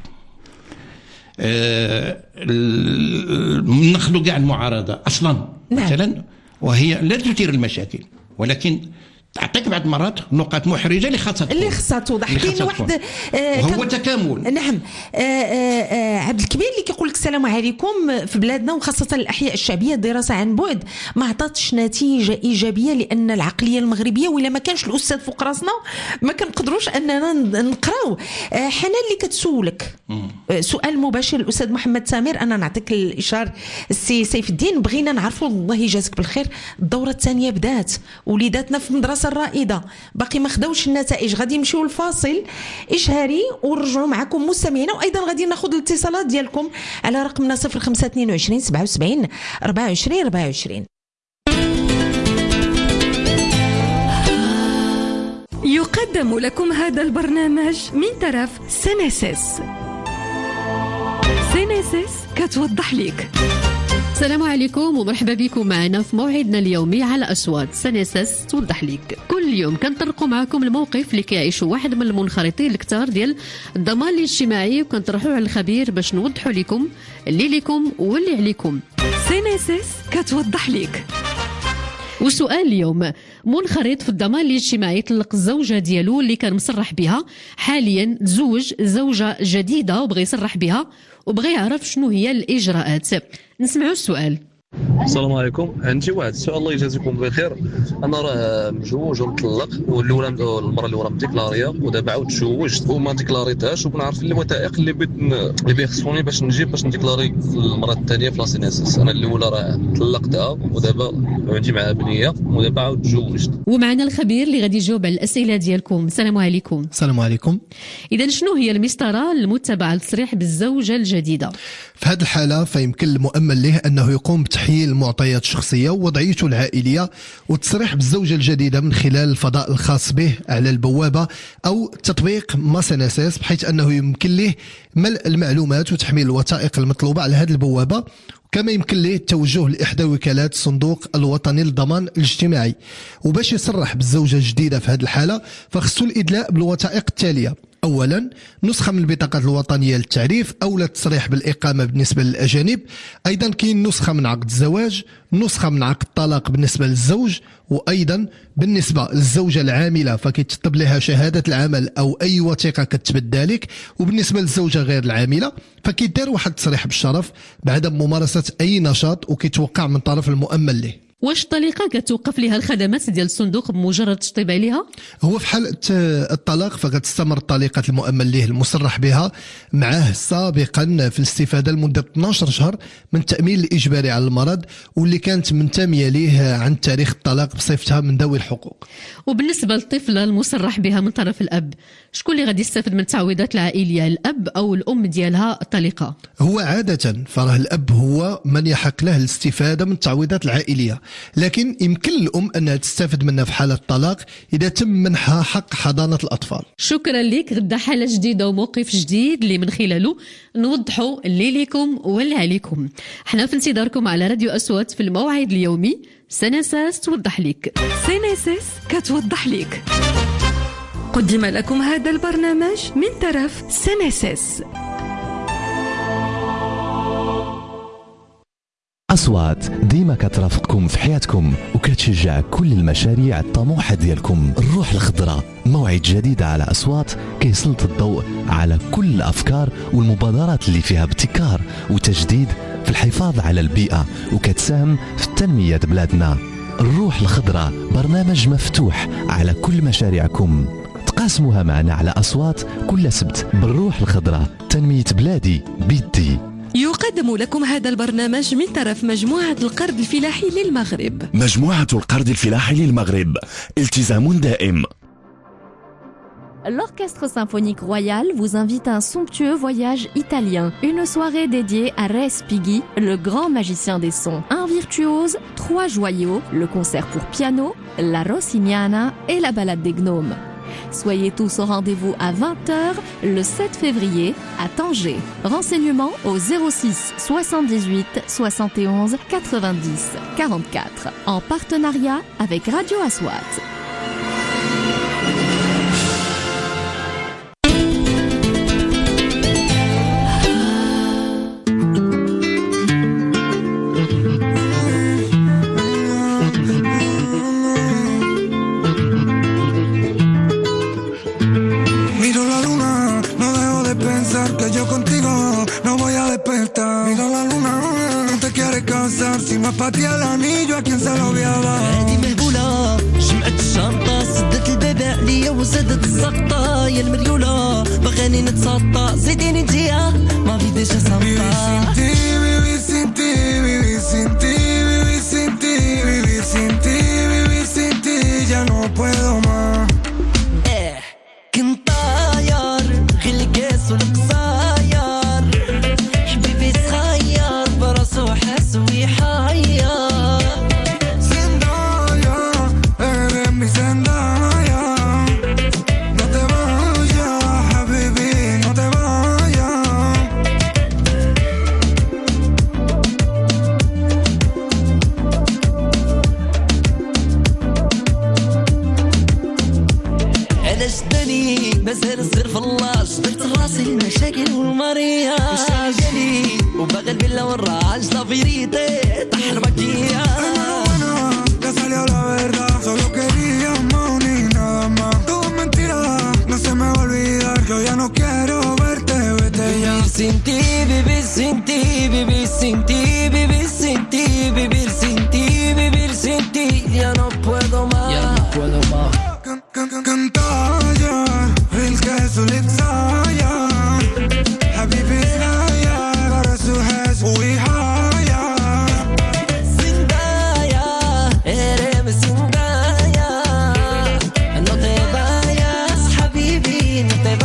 ناخذوا كاع المعارضه اصلا مثلا وهي لا تثير المشاكل، ولكن تعطيك بعض المرات نقاط محرجه اللي خاصها توضح. كاين واحد هو تكامل. نعم. عبد الكبير اللي كيقول لك السلام عليكم، في بلادنا وخاصه الاحياء الشعبيه الدراسه عن بعد ما عطاتش نتيجه ايجابيه، لان العقليه المغربيه ولا ما كانش الاستاذ فوق راسنا ما كنقدروش اننا نقراو. حنان اللي كتسولك سؤال مباشر الاستاذ محمد سامر، انا نعطيك الاشاره السي سيف الدين، بغينا نعرفوا الله يجازيك بالخير الدوره الثانيه بدات وليداتنا في المدرسه الرائده باقي ما خداوش النتائج، غادي نمشيو الفاصل اشهاري ونرجعوا معكم مستمعينا، وايضا غادي ناخذ الاتصالات ديالكم على رقمنا 0522 77 24 24. يقدم لكم هذا البرنامج من طرف سينيسيس. سينيسيس كتوضح لك. السلام عليكم ومرحبا بكم معنا في موعدنا اليومي على أصوات سينيسيس توضح لك. كل يوم كنطرقوا معكم الموقف اللي كيعيشوا واحد من المنخرطين الكثار ديال الضمان الاجتماعي، وكنطرحوا على الخبير باش نوضحوا لكم اللي لكم واللي عليكم. سينيسيس كتوضح لك. وسؤال اليوم، منخرط في الضمان الاجتماعي طلق الزوجة ديالو اللي كان مصرح بها، حاليا تزوج زوجة جديدة وبغى يصرح بها وبغى يعرف شنو هي الإجراءات. نسمعوا السؤال. السلام عليكم، عندي واحد السؤال الله يجازيكم بخير. انا راه مجوج ومطلق، والاولى المره الاولى مديكلاريه ودابا عاود تزوجت وما ديكلاريتهاش، وبنعرف الوثائق اللي بيخصوني باش نديكلاري المره الثانيه في لاسينيسيس. انا الاولى راه طلقتها ودابا عندي معها بنيه ودابا عاود تزوجت. ومعنا الخبير اللي غادي يجاوب على الاسئله ديالكم. السلام عليكم. السلام عليكم. اذا شنو هي المسطره المتبعه للتصريح بالزوجه الجديده؟ في هذه الحاله فيمكن المؤمل له انه يقوم بتحييل المعطيات الشخصيه ووضعيته العائليه والتصريح بالزوجه الجديده من خلال الفضاء الخاص به على البوابه او تطبيق سينيسيس، بحيث انه يمكن له ملء المعلومات وتحميل الوثائق المطلوبه على هذه البوابه، كما يمكن له التوجه لإحدى وكالات الصندوق الوطني للضمان الاجتماعي. وباش يصرح بالزوجة الجديدة في هذه الحالة فخصو الإدلاء بالوثائق التالية: أولا نسخة من البطاقة الوطنية للتعريف أو التصريح بالإقامة بالنسبة للأجانب، أيضا كاين نسخة من عقد الزواج، نسخة من عقد الطلاق بالنسبة للزوج، وأيضا بالنسبة للزوجة العاملة فكيتطلب لها شهادة العمل أو أي وثيقة كتثبت ذلك، وبالنسبة للزوجة غير العاملة فكيدار واحد التصريح بالشرف بعدم ممارسة أي نشاط وكيتوقع من طرف المؤمل له. واش الطليقه كتوقف لها الخدمات ديال الصندوق بمجرد التشطيب عليها؟ هو في حالة الطلاق فغتستمر طليقة المؤمن له المصرح بها معه سابقا في الاستفادة لمدة 12 شهر من التأمين الإجباري على المرض واللي كانت منتمية ليه عن تاريخ الطلاق بصفتها من ذوي الحقوق. وبالنسبة للطفلة المصرح بها من طرف الأب، شكون اللي غادي يستافد من التعويضات العائلية، الأب أو الأم ديالها الطليقة؟ هو عادة فراه الأب هو من يحق له الاستفادة من التعويضات العائلية، لكن يمكن الأم أنها تستفد منها في حالة الطلاق إذا تم منحها حق حضانة الأطفال. شكرا لك. غدا حالة جديدة وموقف جديد اللي من خلاله نوضحوا اللي ليكم واللي عليكم. احنا في انتظاركم على راديو أصوات في الموعد اليومي. سنساس توضح لك. سنساس كتوضح لك. قدم لكم هذا البرنامج من طرف سنساس. أصوات ديما كترافقكم في حياتكم وكتشجع كل المشاريع الطموحة ديالكم. الروح الخضراء موعد جديد على أصوات كيسلط الضوء على كل الأفكار والمبادرات اللي فيها ابتكار وتجديد في الحفاظ على البيئة وكتساهم في تنمية بلادنا. الروح الخضراء برنامج مفتوح على كل مشاريعكم، تقاسموها معنا على أصوات كل سبت. بالروح الخضراء تنمية بلادي بيدي. يقدم لكم هذا البرنامج من طرف مجموعة القرض الفلاحي للمغرب. مجموعة القرض الفلاحي للمغرب، التزام دائم. L'Orchestre Symphonique Royal vous invite à un somptueux voyage italien. Une soirée dédiée à Respighi, le grand magicien des sons. Un virtuose, 3 joyaux, le concert pour piano, la Rossignana et la balade des gnomes. Soyez tous au rendez-vous à 20h le 7 février à Tanger. Renseignements au 06 78 71 90 44 en partenariat avec Radio Aswat. Patria el anillo a quien se lo voy a dar. هادي مهبولة جمعت الشنطة سدت الباب عليا وزادت السقطة يا المريولة بغاني نتسطى زيديني انتيا ما في ديجا سامبا. Vivir sin ti, vivir sin ti, vivir sin ti, vivir sin ti, vivir sin ti, ya no puedo más. كنت طاير غير الكاس والقصاير حبيبي صغير براسو حاس ويحاير. مازال الصرف الله جبت راسي المشاكل والمريض وشاغلي وباغي الفيلا والراج لا فيريتي طحر مكية. Ya salió la verdad, solo queríamos ni nada más. Todo mentira, no se me va a olvidar que ya no quiero verte, vete ya. Vivir sin ti, vivir sin ti, vivir sin ti, vivir sin ti, vivir sin ti, vivir sin ti, ya no puedo más. Ya no puedo más. Cantaya الكاس والإكسايا حبيبي سايا راسو هاز ويحايا سندايا إرم سندايا no te vayas حبيبي no te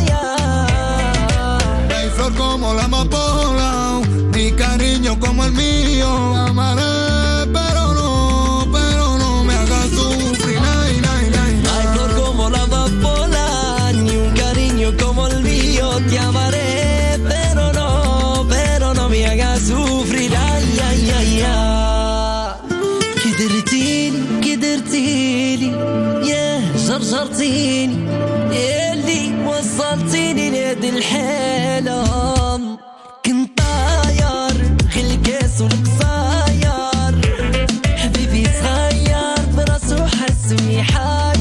vayas. Hay flor como la amapola, mi cariño como el mío, amaré pero no me hagas sufrir. Hay flor como la amapola como el mío, te amaré, pero no me hagas sufrir. Ay, ay, ay, ay. كدرتيني يا جرجرتيني اللي وصلتيني لهذه الحالة. كنت طاير غير الكاس والقصاير حبيبي صغير براسو حس ويحاير.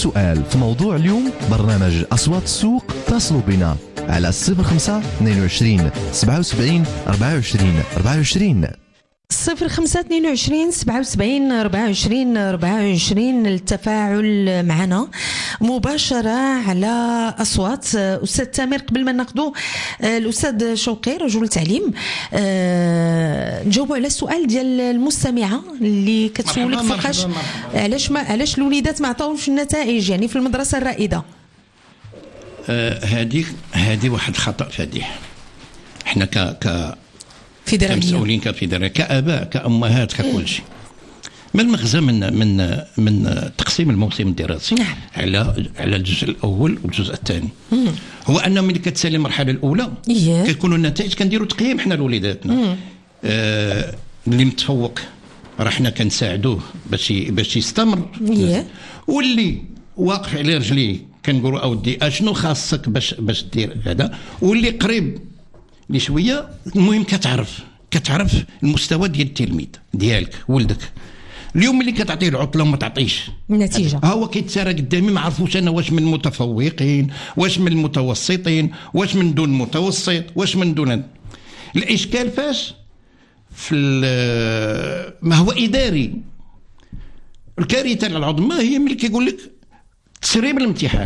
سؤال في موضوع اليوم برنامج أصوات السوق اتصلوا بنا على 05 22 77 24 24 05 22 77 24 24 التفاعل معنا مباشرة على أصوات. أستاذ تامر، قبل ما ناخذوا الأستاذ شوقي رجل تعليم، نجاوبوا على السؤال ديال المستمعة اللي كتسولك فوقاش علاش الوليدات ما عطاوش النتائج يعني في المدرسة الرائدة. هذه واحد خطأ فادح. احنا كمسؤولين كفيدرالية كآباء كأمهات ككل شيء. ما المغزى من تقسيم الموسم الدراسي على الجزء الأول والجزء الثاني؟ هو أن ملي كتسالي المرحلة الأولى كيكونوا النتائج كنديروا تقييم حنا لوليداتنا. اللي متفوق راه حنا كنساعدوه باش يستمر، واللي واقف على رجليه كنقولوا اودي اشنو خاصك باش دير هذا، واللي قريب لي شويه. المهم كتعرف المستوى ديال التلميذ ديالك ولدك. اليوم اللي كتعطيه العطله وما تعطيش النتيجه، هو كيتسارى قدامي ما عرفوش انا واش من المتفوقين، واش من المتوسطين، واش من دون المتوسط، واش من دون. الاشكال فاش في ما هو اداري. الكارثه العظمى هي ملي كيقول لك تسريب الامتحان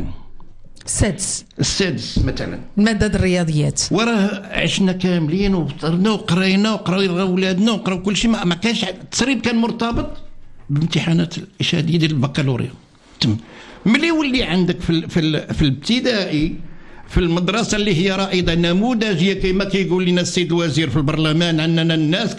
السادس مثلا مادة الرياضيات، وراه عشنا كاملين وفطرنا وقرينا وقراو اولادنا وقراو كل شيء، ما كانش التسريب كان مرتبط بامتحانات الاشهاديه ديال البكالوريا. ملي يولي عندك في الابتدائي في المدرسه اللي هي رائده نموذجيه كما كيقول لنا السيد الوزير في البرلمان اننا الناس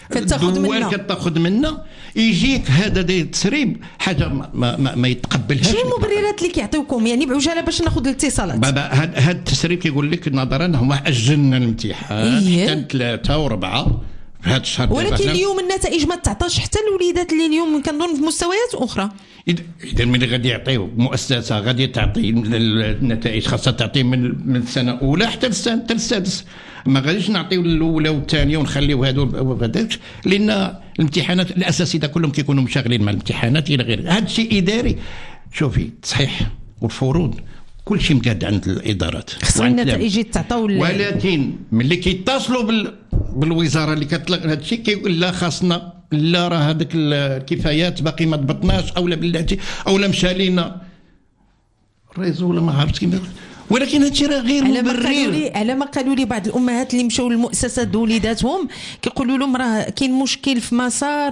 كتاخذ منا، يجيك هذا داير التسريب حاجه ما يتقبلهاش. شنو المبررات اللي كيعطيوكم يعني بعجاله باش ناخذ الاتصالات؟ هذا التسريب كيقول لك نظرا هما اجلنا الامتحان حتى 3 و4 في هذا الشهر، ولكن اليوم النتائج ما تعطاش حتى الوليدات اللي اليوم كنظن في مستويات اخرى. اذا ملي غادي يعطيو مؤسسه غادي تعطي النتائج خاصها تعطي من السنه الاولى حتى السادس. ما غاديش نعطيو الاولى والثانيه ونخليو هذاك، لان الامتحانات الاساسيه كلهم كيكونوا مشغلين مع الامتحانات الى غير. هذا شيء اداري. شوفي التصحيح والفروض كل شيء مقاد عند الادارات، خص النتائج يتعطاو، ولكن ملي كيتصلوا بالوزاره اللي كتطلق هذا الشيء كيقول لا خاصنا، لا راه هذيك الكفايات باقي ما ضبطناش، اولا بلاتي اولا مشى لينا الريزو ولا ما عرفتش كيما. ولكن هادشي راه غير مبرر. على ما قالوا لي بعض الامهات اللي مشاو للمؤسسات وليداتهم كيقولوا لهم راه كاين مشكل في مسار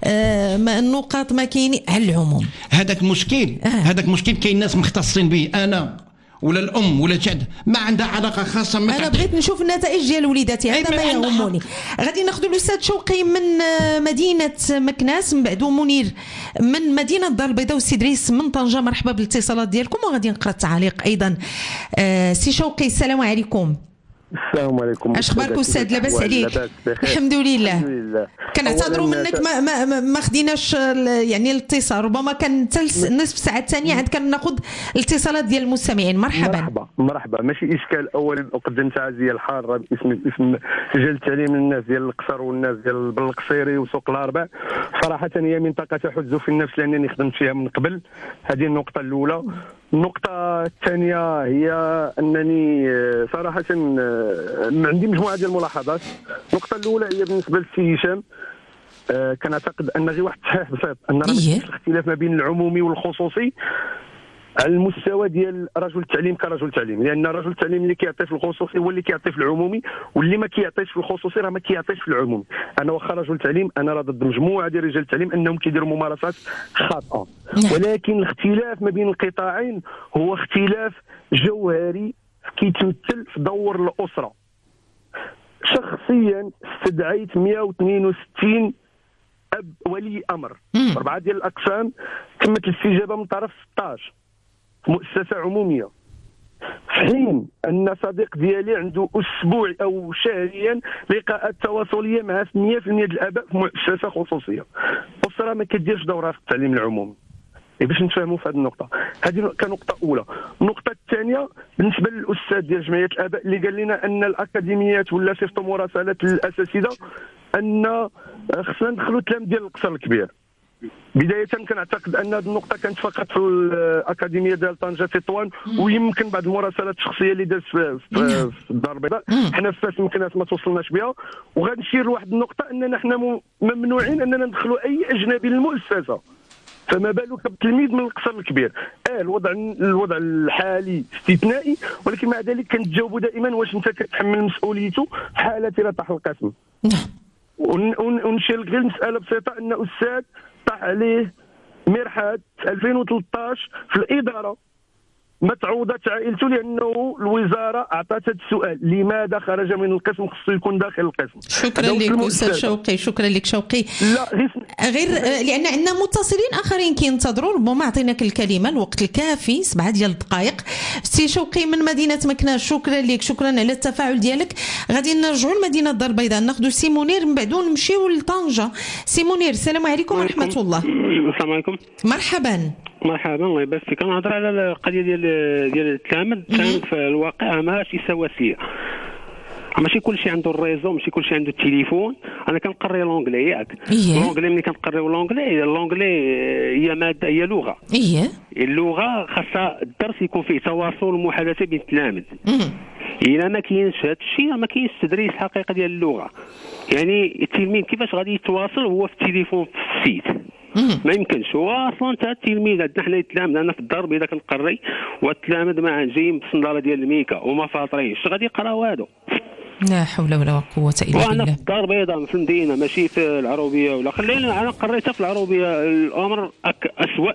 النقاط ما كاين على العموم. هذاك مشكل هذاك مشكل كاين ناس مختصين به، انا ولا الام ولا جد ما عندها علاقه خاصه. انا بغيت نشوف النتائج ديال وليداتي، هذا ما يهمني. غادي ناخذ الاستاذ شوقي من مدينه مكناس، من بعده منير من مدينه الدار البيضاء، والسيدريس من طنجه. مرحبا بالاتصالات ديالكم، وغادي نقرا التعاليق ايضا. سي شوقي السلام عليكم. السلام عليكم. اش اخبارك استاذ؟ لاباس عليك؟ الحمد لله. كنعتذروا منك ما خديناش يعني الاتصال، ربما كان نصف ساعه ثانيه عاد كناخذ الاتصالات ديال المستمعين. مرحبا ماشي اشكال. اولا اقدم تعازيه الحاره باسم رجال التعليم للناس ديال القصر والناس ديال بالقصيري وسوق الاربع. صراحه هي منطقه تحز في النفس لانني خدمت فيها من قبل. هذه النقطه الاولى. النقطة الثانية هي أنني صراحة عندي مجموعة ديال الملاحظات. النقطة الأولى هي بالنسبة للسي هشام. كنعتقد أن غير واحد التصحيح بسيط، أن راه الاختلاف ما بين العمومي والخصوصي على المستوى ديال رجل التعليم كرجل تعليم، لان رجل التعليم اللي كيعطي في الخصوصي هو اللي كيعطي في العمومي، واللي ما كيعطيش في الخصوصي راه ما كيعطيش في العمومي. انا واخا رجل تعليم انا راه ضد مجموعه ديال رجال التعليم انهم كيديروا ممارسات خاطئه، ولكن الاختلاف ما بين القطاعين هو اختلاف جوهري كيتمثل في دور الاسره. شخصيا استدعيت 162 اب ولي امر 4 ديال الاقسام، تمت الاستجابه من طرف 16 في مؤسسه عموميه، في حين ان صديق ديالي عنده اسبوعي او شهريا لقاءات تواصليه مع 100% ديال الاباء في مؤسسه خصوصيه. الاسره ما كديرش دورها في التعليم العمومي. باش نتفاهموا في هذه النقطه، هذه كنقطه اولى. النقطه الثانيه بالنسبه للاستاذ ديال جمعيه الاباء اللي قال لنا ان الاكاديميات ولا صيفطوا مراسلات للاساتذه ان خصنا ندخلوا تلام ديال القصر الكبير. بدايه كنعتقد ان هذه النقطه كانت فقط في الاكاديميه ديال طنجه تطوان، ويمكن بعض المراسلات الشخصيه اللي دازت في الدار البيضاء حنا في فاس يمكن ما توصلناش بها. وغنشير لواحد النقطه اننا حنا ممنوعين اننا ندخلوا اي اجنبي للمؤسسه، فما بالك بتلميذ من القصر الكبير. الوضع الحالي استثنائي، ولكن مع ذلك كنتجاوبوا دائما واش انت كتحمل مسؤوليته في حاله الا طاح القسم. ونشير لك غير مساله بسيطه، ان استاذ طاح عليه مرحاض 2013 في الاداره، ما تعوضت عائلته لانه الوزاره اعطت هذا السؤال: لماذا خرج من القسم؟ خصو يكون داخل القسم. شكرا لك استاذ شوقي، شكرا لك شوقي. لا غير لان عندنا متصلين اخرين كينتظروا، ربما عطيناك الكلمه الوقت الكافي 7 ديال الدقائق. سي شوقي من مدينه مكناس، شكرا لك، شكرا على التفاعل ديالك. غادي نرجعوا لمدينه الدار البيضاء، ناخذوا سي منير من بعد ونمشيو لطنجه. سي منير السلام عليكم ورحمه الله. السلام عليكم. مرحبا. مرحبا الله يبارك فيك. كنهضر على القضيه ديال التلامذ في الواقع ماشي سواسيه، ماشي كلشي عنده الريزو، ماشي كلشي عنده التليفون. انا كنقري لونجلي ياك، لونجلي ملي كنقريو لونجلي هي ماده، هي لغه. اللغه خاصها الدرس يكون فيه تواصل ومحادثه بين التلاميذ. الا ما كاينش هذا الشيء ما كاينش تدريس حقيقي ديال اللغه. يعني التلميذ كيفاش غادي يتواصل هو في التليفون في السيت؟ ما يمكنش. هو اصلا حتى التلميذ عندنا حنا التلاميذ انا في الدار البيضاء كنقري، والتلاميذ ما جايين بالصنداله ديال الميكا وما فاطرينش، غادي يقراو هادو. لا حول ولا قوه الا بالله. وانا في الدار البيضاء في المدينه ماشي في العروبيه ولا خلينا، انا قريتها في العروبيه. الامر اسوء.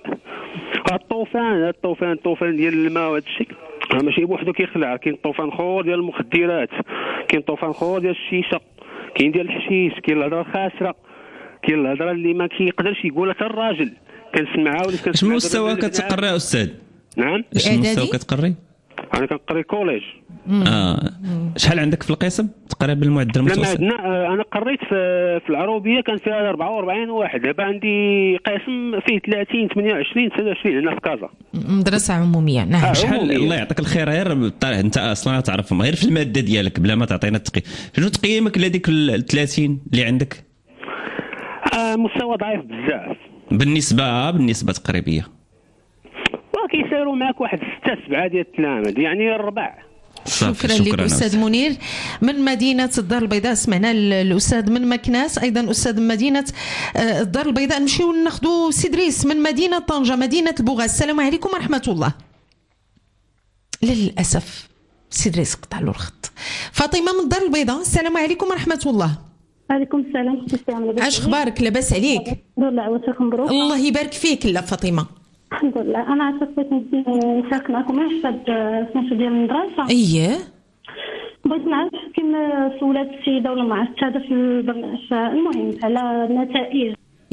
الطوفان ديال الماء وهذا الشيء ماشي بوحدو كيخلع. كاين طوفان خور ديال المخدرات، كاين طوفان خور ديال الشيشه، كاين ديال الحشيش، كاين الهضره الخاسره، كاين الهضره اللي ما كيقدرش يقولها حتى الراجل. كنسمعها ولا كنسمع. اش مستوى كتقري استاذ؟ نعم. اش مستوى كتقري؟ انا كنقري كوليج. شحال عندك في القسم تقري بالمعدل المتوسط؟ انا قريت في العروبيه كان فيها 44 واحد، دابا عندي قسم فيه 30 28 29 هنا في كازا. مدرسه عموميه. نعم. شحال الله يعطيك الخير. غير انت اصلا تعرفهم غير في الماده ديالك بلا ما تعطينا التقييم. شنو تقييمك لهذيك ال 30 اللي عندك؟ مستوى ضعيف بزاف بالنسبه تقريبيه. كيسيروا معك واحد 6 7 ديال التلاميذ، يعني الربع. شكرا لك استاذ منير من مدينه الدار البيضاء. سمعنا الاستاذ من مكناس، ايضا استاذ من مدينه الدار البيضاء. نمشيو ناخذوا سي دريس من مدينه طنجه، مدينه البوغاز. السلام عليكم ورحمه الله. للاسف سي دريس قطع له الخط. فاطمه من الدار البيضاء، السلام عليكم ورحمه الله. وعليكم السلام. اش اخبارك؟ لاباس عليك؟ الحمد لله. عواشك مبروك. الله يبارك فيك. لا فاطمه الحمد لله. انا عرفت بغيت نشارك معكم حساب سميتو ديال المدرسه. بغيت نعرف كيما سولات السيده ولا ما عرفتش هذا في المهم على النتائج.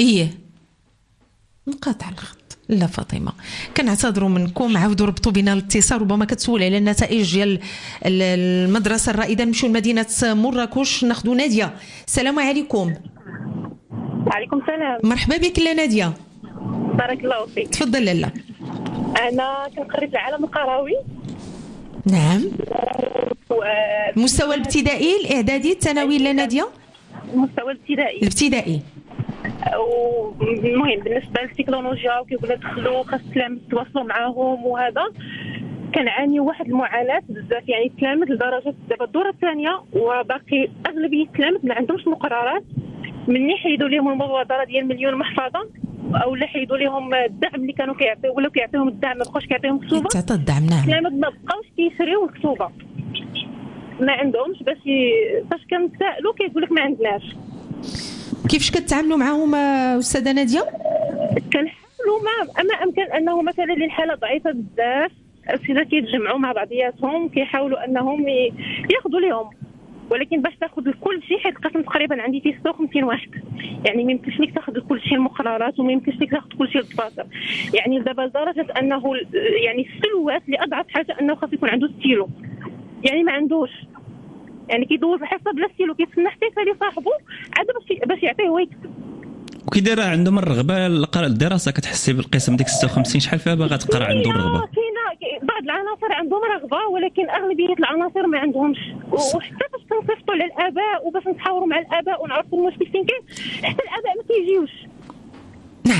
انقطع الخط. لا فاطمه كنعتذروا منكم، عاودوا ربطوا بنا الاتصال. ربما كتسول على النتائج ديال المدرسه الرائده. نمشيو لمدينه مراكش، ناخذوا ناديه. السلام عليكم. وعليكم السلام. مرحبا بك لا ناديه. بارك الله فيك. تفضل لاله. انا كنقري في العالم القروي. نعم. المستوى الابتدائي، الاعدادي، الثانوي لا ناديه؟ المستوى الابتدائي. والمهم بالنسبه للتكنولوجيا وكيقول لك دخلوا خاص التلاميذ يتواصلوا معاهم وهذا كنعاني واحد المعاناه بزاف. يعني التلاميذ لدرجه دابا الدوره الثانيه وباقي اغلبيه التلاميذ ما عندهمش مقررات. مني حيدوا لهم المبادره ديال مليون محفظه او لا حيدوا لهم الدعم اللي كانوا كيعطيو ولا كيعطيوهم الدعم ما بقاوش كيعطيوهم كتوبه. تعطى الدعم. نعم. التلاميذ ما بقاوش كيشريو الكتوبه، ما عندهمش. باش كنسالوا كيقول لك ما عندناش. كيفاش كتعاملوا معاهم استاذه ناديه؟ كنحاولوا ما امكن انه مثلا اللي الحاله ضعيفه بزاف السيده كيتجمعوا مع بعضياتهم كيحاولوا انهم ياخذوا لهم، ولكن باش تاخذ كل شيء حيت القسم تقريبا عندي فيه 56 واحد، يعني ما يمكنش لك تاخذ كل شيء المقررات وما يمكنش لك تاخذ كل شيء الدفاتر. يعني دابا لدرجه انه يعني السلوات اللي اضعف حاجه انه خاص يكون عنده ستيلو، يعني ما عندوش. يعني كيدور في الحصه بلا ستيلو، كيتسنى حتى يسالي صاحبه عاد باش يعطيه هو يكتب. وكي دايره عندهم الرغبه الدراسه؟ كتحسي بالقسم ديك 56 شحال فيها باغا تقرا عنده الرغبه؟ كاينه بعض العناصر عندهم رغبه ولكن اغلبيه العناصر ما عندهمش. وحتى باش كنصيفطوا للاباء وباش نتحاوروا مع الاباء ونعرفوا المشكل فين كاين، حتى الاباء ما كيجيوش. نعم.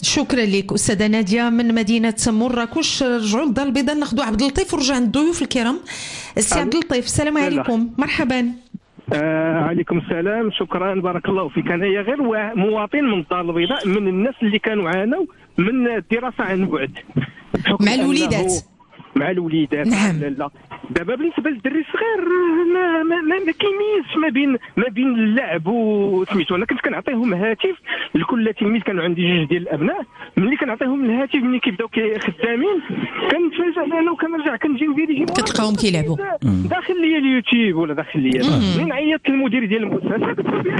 شكرا لك استاذه ناديه من مدينه مراكش. رجعوا للدار البيضاء ناخذوا عبد اللطيف ورجع الضيوف الكرام. السي عبد اللطيف السلام عليكم. مرحبا. عليكم السلام. شكرا بارك الله فيك. انا غير مواطن من الدار البيضاء، من الناس اللي كانوا عانوا من الدراسه عن بعد مع الوليدات. مع الوليدات. نعم. لا دابا بالنسبه للدري الصغير ما كيميزش ما بين اللعب وسميتو. انا كنت كنعطيهم هاتف لكل تلميذ. كانوا عندي جوج ديال الابناء، ملي كنعطيهم الهاتف ملي كيبداو خدامين كنتفاجئ انا وكنرجع كنجي وديري كتلقاهم كيلعبوا داخل ليا اليوتيوب ولا داخل ليا. منين عيطت للمدير ديال المؤسسه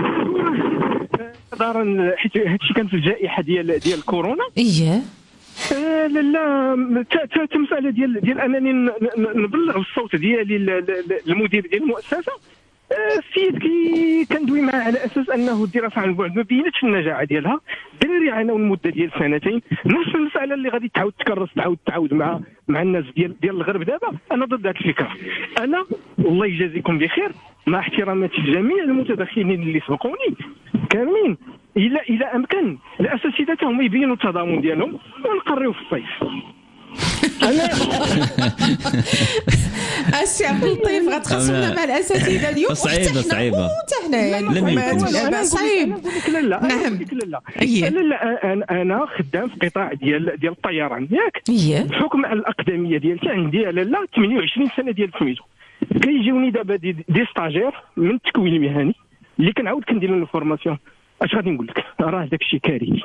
دارا، حيت هادشي كان في الجائحه ديال الكورونا. اييه لا المساله ديال انني نبلغ الصوت ديالي للمدير ديال المؤسسه. السيد كندوي معاه على اساس انه الدراسه عن بعد ما بينتش النجاعه ديالها. الدراري عانوا المده ديال سنتين. نفس المساله اللي غادي تعاود تكرس تعاود مع الناس ديال الغرب. دابا انا ضد هذه الفكره. انا والله يجازيكم بخير مع احتراماتي لجميع المتدخلين اللي سبقوني كاملين، الى امكن الاساتذه هم يبينوا التضامن ديالهم ونقريو في الصيف. السي عبد اللطيف غتخاصمنا مع الاساتذه اليوم. صعيبه حتى يعني صعيب. لا نعم لا انا خدام في قطاع ديال الطيران ياك. بحكم الاقدميه ديالتي عندي لا 28 سنه ديال سميتو. كيجيوني دابا دي ستاجير من التكوين المهني اللي كنعاود كندير لهم الفورماسيون. اش غادي نقول لك؟ راه داكشي كارثي.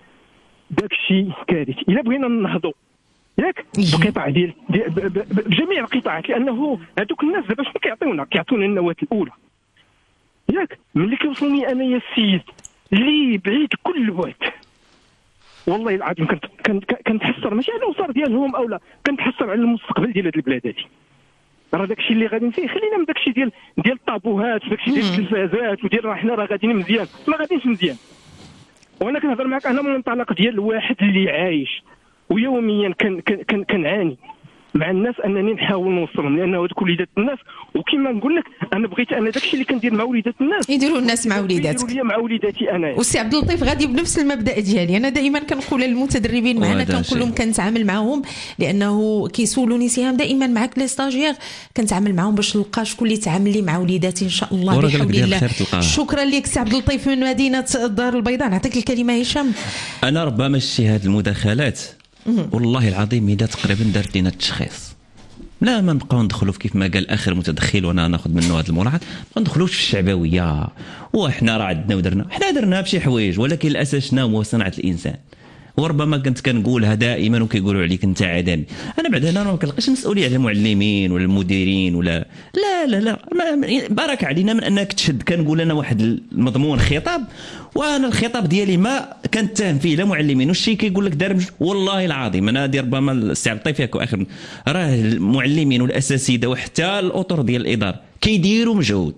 الا بغينا ننهضوا ياك القطاع ديال بجميع القطاعات، لانه هذوك الناس دابا شنو كيعطيونا النواه الاولى ياك. ملي كيوصلني انا يا السيد اللي بعيد كل البعد، والله العظيم كنتحسر ماشي على الاسر ديالهم او لا، كنتحسر على المستقبل ديال هذه البلاد هذه. راه داكشي اللي غادي نسيه. خلينا من داكشي ديال الطابوهات، داكشي ديال التلفازات وديال راه حنا راه غاديين مزيان. ما غاديش مزيان. وانا كنهضر معك انا من منطلق ديال الواحد اللي عايش ويوميا كنعاني مع الناس انني نحاول نوصلهم، لانه هذوك وليدات الناس. وكما نقول لك انا بغيت انا داكشي اللي كندير مع وليدات الناس يديروا الناس مع وليداتك، يديروا لي مع وليداتي انا. والسي عبد اللطيف غادي بنفس المبدا ديالي. انا دائما كنقول للمتدربين معنا كنقول لهم كنتعامل معهم، لانه كيسولوني سهام دائما معك لي ستاجير كنتعامل معهم باش نلقى شكون اللي تعامل لي مع وليداتي ان شاء الله بحول الله. شكرا لك سي عبد اللطيف من مدينه الدار البيضاء. نعطيك الكلمه هشام. انا ربما شي هذه المداخلات والله العظيم اذا تقريبا دارت لنا التشخيص. لا ما نبقاو ندخلوا في كيف ما قال اخر متدخل وانا ناخذ منه هذه الملاحظه، ما ندخلوش في الشعبويه. وحنا راه عندنا ودرنا، حنا درنا بشي حوايج، ولكن الاساس شنو هو؟ صناعه الانسان. وربما كنت كنقولها دائما وكيقولوا عليك انت عدمي. انا بعد هنا ما كنلقاش مسؤوليه على المعلمين ولا المديرين ولا لا بارك علينا من انك تشد. كنقول انا واحد المضمون خطاب، وانا الخطاب ديالي ما كنتهم فيه لا معلمين والشي كيقول لك دار والله العظيم. انا دير ربما السي عبد اللطيف ياك اخر راه المعلمين والاساتذه وحتى الاطر ديال الاداره كيديروا مجهود.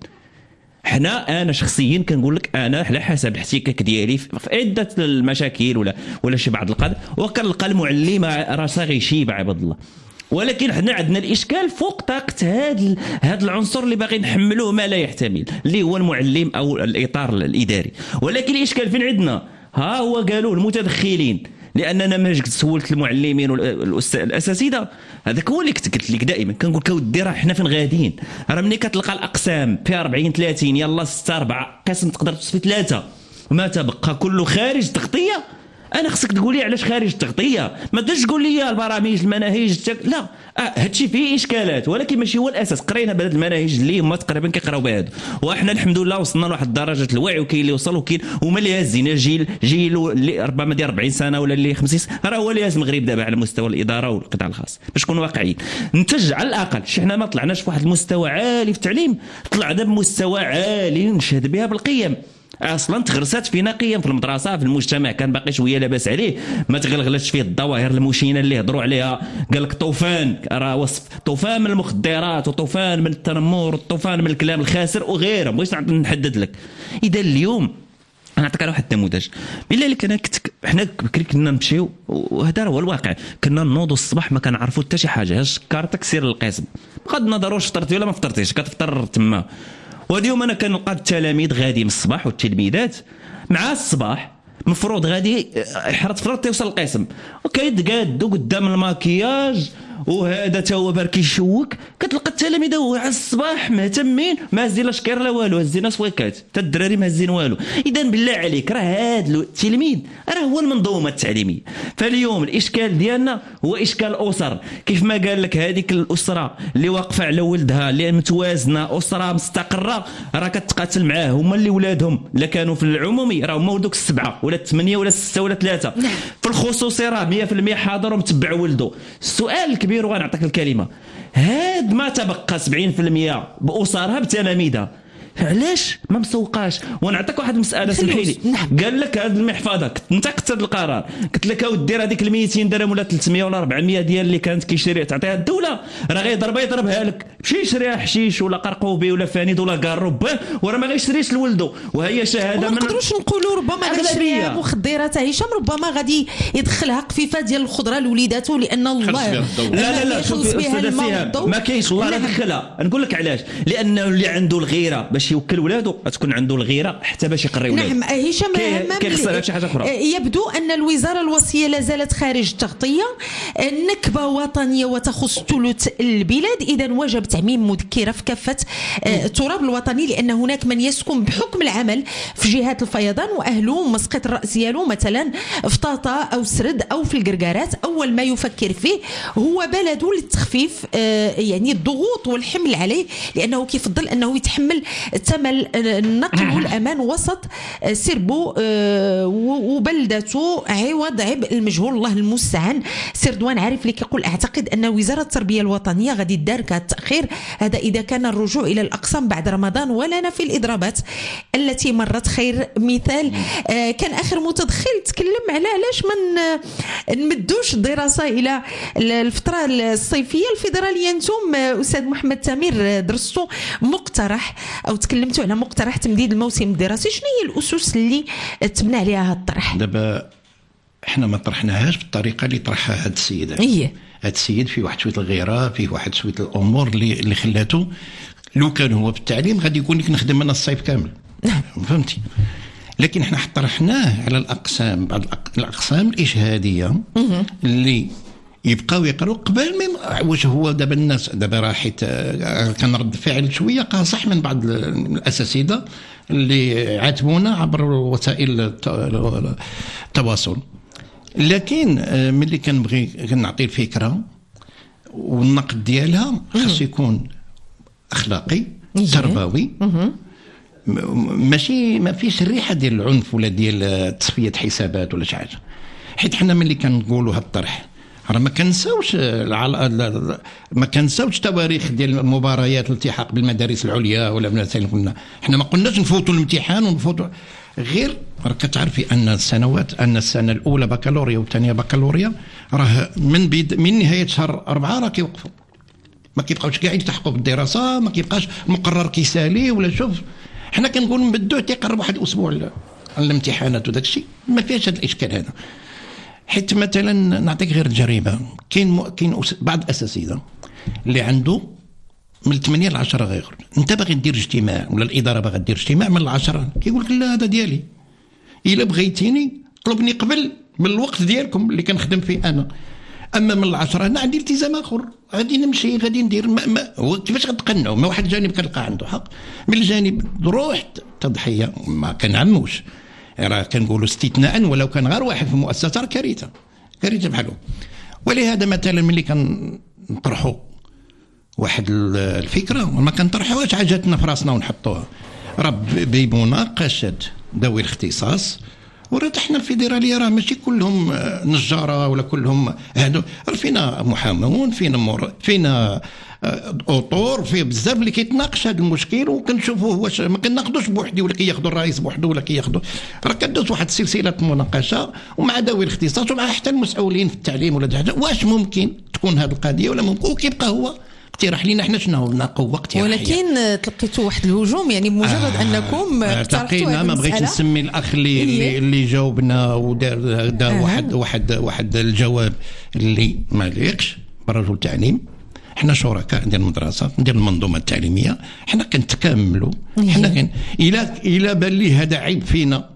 انا شخصيا كنقول لك انا على حسب الاحتكاك ديالي في عده المشاكل ولا شي بعض القضايا وكنلقى المعلم راسه غيشيب عباد الله. ولكن حنا عندنا الاشكال فوق طاقه هذا العنصر اللي باغي نحملوه ما لا يحتمل، اللي هو المعلم او الاطار الاداري. ولكن الاشكال فين عندنا؟ ها هو قالوا المتدخلين، لاننا ما جيت سولت المعلمين والاساتذه. هذاك هو اللي قلت لك دائما كنقول لك اودي راه حنا فين غاديين. راه ملي كتلقى الاقسام في 40 30 يلا 6 4 قسم تقدر تصفي 3 وما تبقى كله خارج تغطيه. انا خصك تقول لي علاش خارج التغطيه، ما تجيش تقول لي البرامج المناهج لا. هادشي فيه اشكالات ولكن ماشي هو الاساس. قرينا بهاد المناهج اللي هما تقريبا كيقراو بهادو، وحنا الحمد لله وصلنا لواحد درجه الوعي، وكاين اللي وصل وكاين وما اللي هازينا جيل اللي ربما ديال 40 سنه ولا اللي 50 سنه. راه هو اللي هاز المغرب دابا على مستوى الاداره والقطاع الخاص. باش نكونوا واقعيين ننتج على الاقل حنا ما طلعناش في واحد المستوى عالي في التعليم، طلعنا بمستوى عالي نشهد بها بالقيم. اصلا تغرست فينا قيم في المدرسه في المجتمع كان باقي شويه لاباس عليه، ما تغلغلش فيه الظواهر المشينه اللي هضروا عليها. قال لك طوفان، راه وصف طوفان من المخدرات وطوفان من التنمر وطوفان من الكلام الخاسر وغيره. بغيت نحدد لك. اذا اليوم انا نعطيك على واحد النموذج بالله لك. انا حنا بكري كنا نمشيو وهذا هو الواقع، كنا نوضوا الصباح ما كنعرفوا حتى شي حاجه، كارتك سير للقسم بغض النظر واش فطرتي ولا ما فطرتيش كتفطر تما. واليوم انا كنلقى التلاميذ غادي من الصباح والتلميذات مع الصباح مفروض غادي حرت فرط يوصل القسم وكيتقادو قدام الماكياج وهذا تا هو برك يشوك. كتلقى التلاميذ على الصباح مهتمين ما هزين لا شكير لا والو، هزينا سويكات حتى الدراري ما هزين والو. اذا بالله عليك راه هذا التلميذ راه هو المنظومه التعليميه. فاليوم الاشكال ديالنا هو اشكال اسر، كيف ما قال لك هذيك الاسره اللي واقفه على ولدها اللي متوازنه اسره مستقره راه كتقاتل معاه. هما اللي ولادهم لا كانوا في العمومي راه هما ولدوك 7 ولا 8 ولا 6 ولا 3. في الخصوصي راه 100% حاضر ومتبع ولده. السؤال الكبير وغنعطيك الكلمه، هاد ما تبقى 70% باسرها بتلاميذها علاش ما مسوقاش؟ ونعطيك واحد المساله سمحي لي. قال لك هاد المحفظه انت كتب القرار، قلت لك اودي هذيك ال 200 درهم ولا 300 ولا 400 ديال اللي كانت كيشري تعطيها الدوله راه يضربها لك. مشي يشريها حشيش ولا قرقوبي ولا فانيد ولا كاروب وراه ما غيشريش لولده. وهي شهاده ما نقدروش نقولوا ربما غيشريها مخدرات هشام، ربما غادي يدخلها قفيفه ديال الخضره لوليداته لان الله لا شوف ما كاينش الله راه دخلها. نقول لك علاش، لانه اللي عنده الغيره باش يوكل ولادو غتكون عنده الغيره حتى باش يقري ولادو. نعم هشام، كيخسر شي حاجه اخرى. يبدو ان الوزاره الوصيه لا زالت خارج التغطيه. النكبه وطنيه وتخص ثلث البلاد، اذا وجب تعميم مذكره في كافه التراب الوطني، لان هناك من يسكن بحكم العمل في جهات الفيضان واهله مسقط الراس ديالو مثلا في طاطا او سرد او في القرقارات. اول ما يفكر فيه هو بلده للتخفيف يعني الضغوط والحمل عليه، لانه كيفضل انه يتحمل ثمن النقل والامان وسط سربو وبلدته عوض عبء المجهول. الله المستعان. سردوان عارف اللي كيقول اعتقد ان وزاره التربيه الوطنيه غادي دار كالتاخير، هذا اذا كان الرجوع الى الاقسام بعد رمضان ولا نفي الاضرابات التي مرت خير مثال. كان اخر متدخل تكلم على علاش ما نمدوش الدراسه الى الفتره الصيفيه الفيدراليه. انتم استاذ محمد تامر درستوا مقترح او تكلمتوا على مقترح تمديد الموسم الدراسي، شنو هي الاسس اللي تبنى عليها هذا الطرح؟ دابا احنا ما طرحناهاش بالطريقه اللي طرحها هذا السيد. هذا السيد فيه واحد شويه الغيره، فيه واحد شويه الامور اللي خلاته لو كان هو بالتعليم غادي يقول لك نخدم انا الصيف كامل. فهمتي؟ لكن احنا طرحناه على الاقسام، بعض الاقسام الاشهاديه اللي يبقاو يقراو قبل ما واش هو دابا الناس دابا راحت. كان رد فعل شويه قاصح من بعض الاساتذه اللي عاتبونا عبر وسائل التواصل. لكن ملي كنبغي كنعطي الفكره والنقد ديالها خاص يكون اخلاقي تربوي، ماشي ما فيش الريحه ديال العنف ولا ديال تصفيه حسابات ولا شي حاجه. حيت حنا ملي كنقولوا هذا الطرح راه ما كنساوش تواريخ ديال المباريات الالتحاق بالمدارس العليا ولا مثلا قلنا حنا ما قلناش نفوتوا الامتحان ونفوتوا غير. راه كتعرفي ان السنه الاولى بكالوريا والثانيه بكالوريا راه من نهايه شهر 4 راه كيوقفوا، ما كيبقاوش كاع يلتحقوا بالدراسه، ما كيبقاش مقرر كيسالي ولا شوف. حنا كنقولوا نبدوه تيقرب واحد الاسبوع الامتحانات وداك الشيء ما فيهاش هذا الاشكال هذا. حيت مثلا نعطيك غير تجربه، كاين بعض الاساتذه اللي عنده من 8 ل 10 غيخرج. انت باغي دير اجتماع ولا الاداره باغا دير اجتماع من 10 كيقول لك لا هذا ديالي، الا بغيتيني طلبني قبل من الوقت ديالكم اللي كنخدم فيه انا. اما من 10 انا عندي التزام اخر، غادي نمشي غادي ندير هو كيفاش غتقنعوا؟ ما واحد الجانب كنلقى عنده حق، من الجانب روح تضحيه ما كنعموش. راه كنقولوا استثناء ولو كان غير واحد في المؤسسه راه كارثه بحالو. ولهذا مثلا ملي كنطرحوا واحد الفكره ما كنطرحوهاش عجاتنا في راسنا ونحطوها، راه بمناقشه ذوي الاختصاص. وراه حنا الفيدراليه راه ماشي كلهم نجاره ولا كلهم هادو، فينا محامون، فينا اطور، فيه بزاف اللي كيتناقش هذا المشكل وكنشوفوه واش ما كناخذوش بوحدي ولا كياخذوا الرئيس بوحده ولا كياخذوا. راه كدوز واحد سلسله مناقشه ومع ذوي الاختصاص ومع حتى المسؤولين في التعليم ولا حاجه، واش ممكن تكون هذه القضيه ولا ممكن. وكيبقى هو اقتراح لينا حنا شنو هو قوه اقتراحيه. ولكن تلقيتوا واحد الهجوم يعني بمجرد انكم تلقينا. ما بغيتش نسمي الاخ اللي جاوبنا ودار واحد الجواب اللي ما ليقش برجل التعليم. حنا شركاء ديال المدرسه ديال المنظومه التعليميه، حنا كنتكاملوا. حنا الى بان لي هذا عيب فينا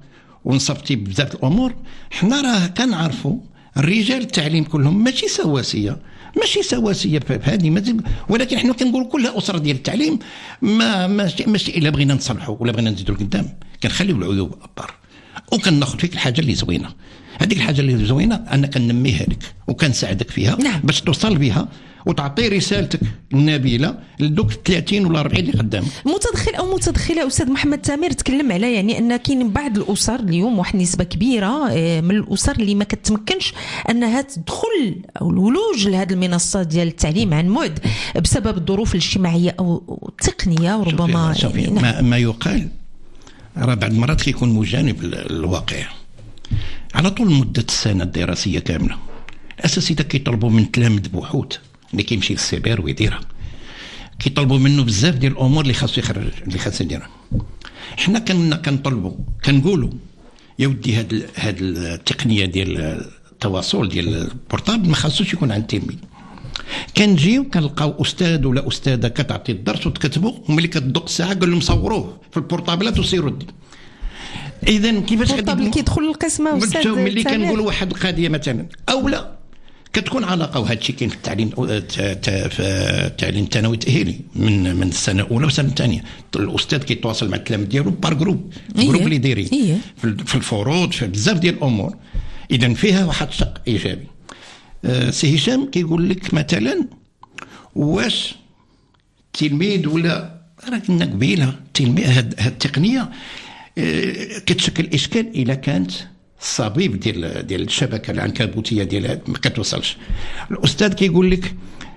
ونصفتي بزاف الامور. حنا راه كنعرفوا الرجال التعليم كلهم ماشي سواسيه في هذه، ولكن حنا كنقولوا كل اسره ديال التعليم ماشي الا بغينا نصلحوا ولا بغينا نزيدوا لقدام كنخليو العيوب ابار وكناخذ فيك الحاجه اللي زوينه. هذيك الحاجه اللي زوينه انا كنميها لك وكنساعدك فيها باش توصل بها وتعطي رسالتك النبيله لدوك 30 ولا 40 اللي قدام. متدخل او متدخله استاذ محمد تامر تكلم على يعني ان كاين بعض الاسر اليوم واحد النسبه كبيره من الاسر اللي ما كتمكنش انها تدخل او الولوج لهذه المنصات ديال التعليم عن بعد بسبب الظروف الاجتماعيه او التقنيه وربما يعني ما يقال راه بعض المرات كيكون مجانب للواقع. على طول مده السنه الدراسيه كامله الاساتذه كيطلبوا من تلامذ بحوث اللي كيمشي للسيبر ويديرها، كيطلبوا منه بزاف ديال الامور اللي خاصو يخرج اللي خاصو يديرها. حنا كنطلبوا كنقولوا يا ودي هاد التقنيه ديال التواصل ديال البورطابل ما خاصوش يكون عند التلميذ. كنجيو كنلقاو استاذ ولا استاذه كتعطي الدرس وتكتبوا وملي كتدق الساعه قال لهم صوروه في البورطابلات وسيروا دي. اذا كيفاش البورطابل كيدخل القسمه استاذ ملي كنقولوا واحد القضيه مثلا اولا كتكون علاقه، وهذا الشيء كاين في التعليم الثانوي التاهيلي من السنه الاولى والسنه الثانيه. الاستاذ كيتواصل مع التلاميذ ديالو بار جروب اللي دايرين في الفروض في بزاف ديال الامور. اذا فيها واحد الشق ايجابي. سي هشام كيقول لك مثلا واش التلميذ ولا راه كنا قبيله هاد التقنيه كتشكل اشكال اذا كانت الصبيب ديال الشبكه العنكبوتيه ديال ما كتوصلش. الاستاذ كيقول لك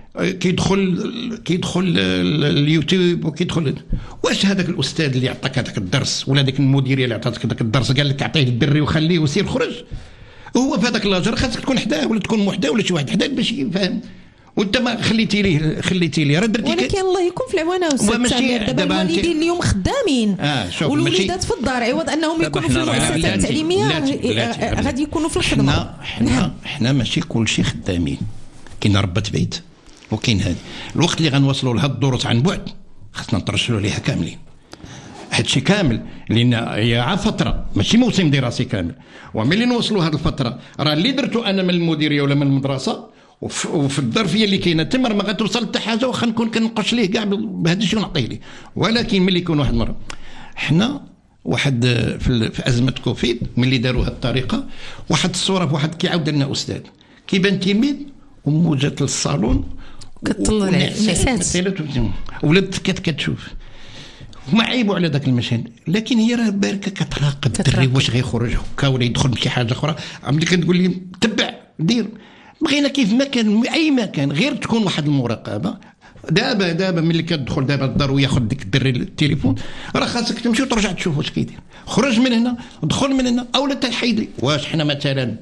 كيدخل اليوتيوب وكيدخل واش هذاك الاستاذ اللي عطاك هذاك الدرس ولا ديك المديريه اللي عطاتك هذاك الدرس قال لك عطيه الدري وخليه وسير خرج، هو في هذاك لاجر خاصك تكون حداه ولا تكون محداه ولا شي واحد حداه باش يفهم، وانت ما خليتي ليه راه درتي. ولكن الله يكون في العوانه استاذ تامر. دابا الوالدين اليوم خدامين والوليدات في الدار عوض انهم يكونوا في المؤسسات التعليميه غادي يكونوا في الخدمه. حنا ماشي كل شيء خدامين، كاين ربة بيت وكاين هذه الوقت اللي غنوصلوا لهاد الدروس عن بعد خاصنا نترشلوا ليها كاملين. هادشي كامل لان هي عا فتره ماشي موسم دراسي كامل، وملي نوصلوا هاد الفتره راه اللي درتو انا من المديريه ولا من المدرسه وفي الظرفيه اللي كاينه تمر ما غتوصل حتى حاجه واخا نكون كنقش ليه كاع بهذا الشيء ونعطيه ليه. ولكن ملي يكون واحد المره حنا واحد في ازمه كوفيد ملي داروا هذه الطريقه واحد الصوره واحد كيعاود لنا استاذ كيبان تلميذ امو جات للصالون كتطلع العفاسات ولات كتشوف ما عيبوا على ذاك المشهد، لكن هي راه باركه كتراقب الدري واش غيخرج هكا ولا يدخل بشي حاجه اخرى. عمري كتقول لي تبع دير بغينا كيف ما كان اي مكان غير تكون واحد المراقبه. دابا ملي كتدخل دابا الدار وياخذ ديك الدري التليفون راه خاصك تمشي وترجع تشوف واش كيدير، خرج من هنا دخل من هنا اولا تحيد لي. واش حنا مثلا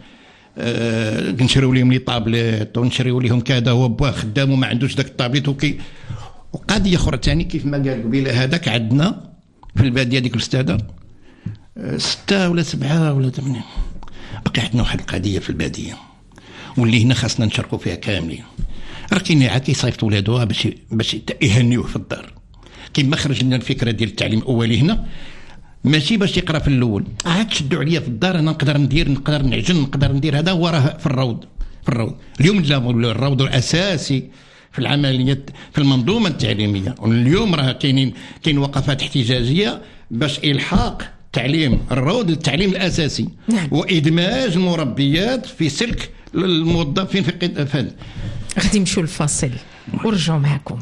نشريو لهم لي طابليت ونشريو لهم كذا هو خدام وما عندوش داك الطابليت وقضيه اخرى ثاني كيف ما قال قبيله هذاك عندنا في الباديه ديك الاستاذه 6 ولا 7 ولا 8 بقى عندنا واحد القضيه في الباديه واللي هنا خاصنا نشاركوا فيها كاملين. راه كاين عاد كيصيفط ولادوها باش يهنيوه في الدار. كيما خرج لنا الفكره ديال التعليم الاولي هنا ماشي باش يقرا في الاول، عاد تشدوا عليا في الدار انا نقدر نعجن نقدر ندير هذا هو راه في الروض اليوم لا الروض الاساسي في العمليات في المنظومه التعليميه. واليوم راه كاين وقفات احتجاجيه باش الحاق تعليم الروض للتعليم الاساسي وادماج المربيات في سلك الموظفين في قطاع. غادي نمشيو للفاصل ونرجعوا معكم.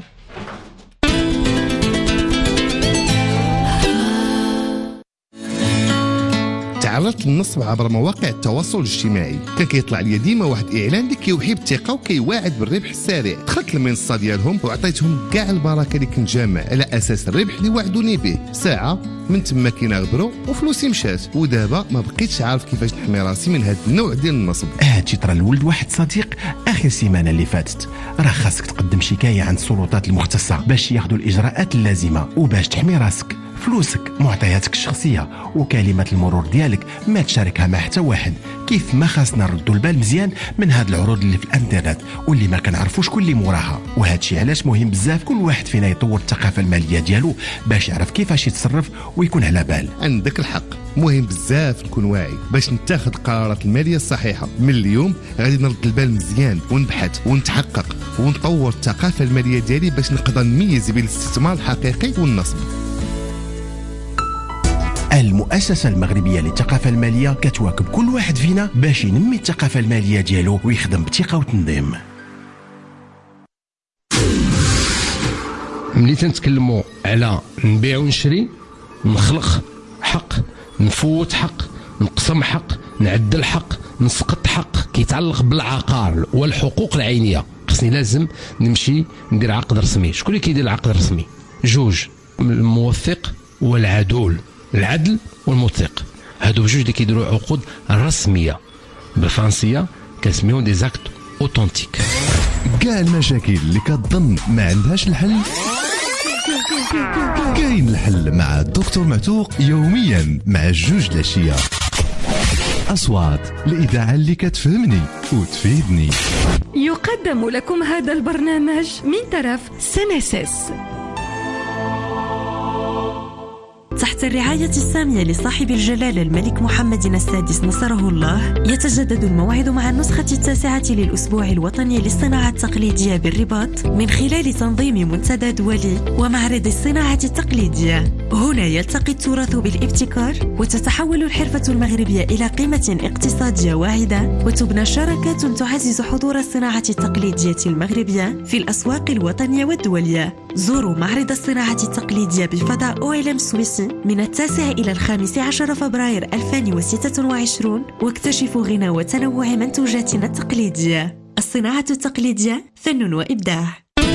تعرضت للنصب عبر مواقع التواصل الاجتماعي، كان كيطلع لي ديما واحد الاعلان اللي كيوحي بالثقه وكيواعد بالربح السريع. دخلت المنصه ديالهم وعطيتهم كاع البركه اللي كنت جامع على اساس الربح اللي وعدوني به. ساعه من تما كينغبروا وفلوسي مشات، ودابا ما بقيتش عارف كيفاش نحمي راسي من هذا النوع ديال النصب. هادشي طرا لولد واحد صديق اخر سيمانه اللي فاتت. راه خاصك تقدم شكايه عند السلطات المختصه باش ياخذوا الاجراءات اللازمه وباش تحمي راسك فلوسك، معطياتك الشخصيه وكلمه المرور ديالك ما تشاركها مع حتى واحد. كيف ما خاصنا نردوا البال مزيان من هاد العروض اللي في الانترنت واللي ما كنعرفوش كل اللي موراها. وهذا الشيء علاش مهم بزاف كل واحد فينا يطور الثقافه الماليه ديالو باش يعرف كيفاش يتصرف ويكون على بال. عندك الحق، مهم بزاف نكون واعي باش نتخذ القرارات الماليه الصحيحه. من اليوم غادي نرد البال مزيان ونبحث ونتحقق ونطور الثقافه الماليه ديالي باش نقدر نميز بين الاستثمار الحقيقي والنصب. المؤسسة المغربية للثقافة المالية كتواكب كل واحد فينا باش ينمي الثقافة المالية ديالو ويخدم بثقة وتنظيم. ملي تنتكلموا على نبيع ونشري، نخلق حق، نفوت حق، نقسم حق، نعدل حق، نسقط حق كيتعلق بالعقار والحقوق العينية. خصني لازم نمشي ندير عقد رسمي. شكون اللي كيدير العقد الرسمي؟ جوج، الموثق والعدول، العدل والموثق. هادو بجوج اللي كيديروا عقود رسميه بالفرنسيه كنسميهم دي زاكت اوتونتيك. كاع المشاكل اللي كتظن ما عندهاش الحل كاين الحل مع الدكتور معتوق يوميا مع الجوج العشيه. أصوات الإذاعة اللي كتفهمني وتفيدني. يقدم لكم هذا البرنامج من طرف سنسس. تحت الرعاية السامية لصاحب الجلالة الملك محمد السادس نصره الله، يتجدد الموعد مع النسخة 9 للأسبوع الوطني للصناعة التقليدية بالرباط من خلال تنظيم منتدى دولي ومعرض الصناعة التقليدية. هنا يلتقي التراث بالابتكار وتتحول الحرفة المغربية إلى قيمة اقتصادية واعدة، وتبنى شراكات تعزز حضور الصناعة التقليدية المغربية في الأسواق الوطنية والدولية. زوروا معرض الصناعة التقليدية بفضاء OLM سويسي من 9 إلى 15 فبراير 2026 واكتشفوا غنى وتنوع منتوجاتنا التقليدية. الصناعة التقليدية فن وإبداع.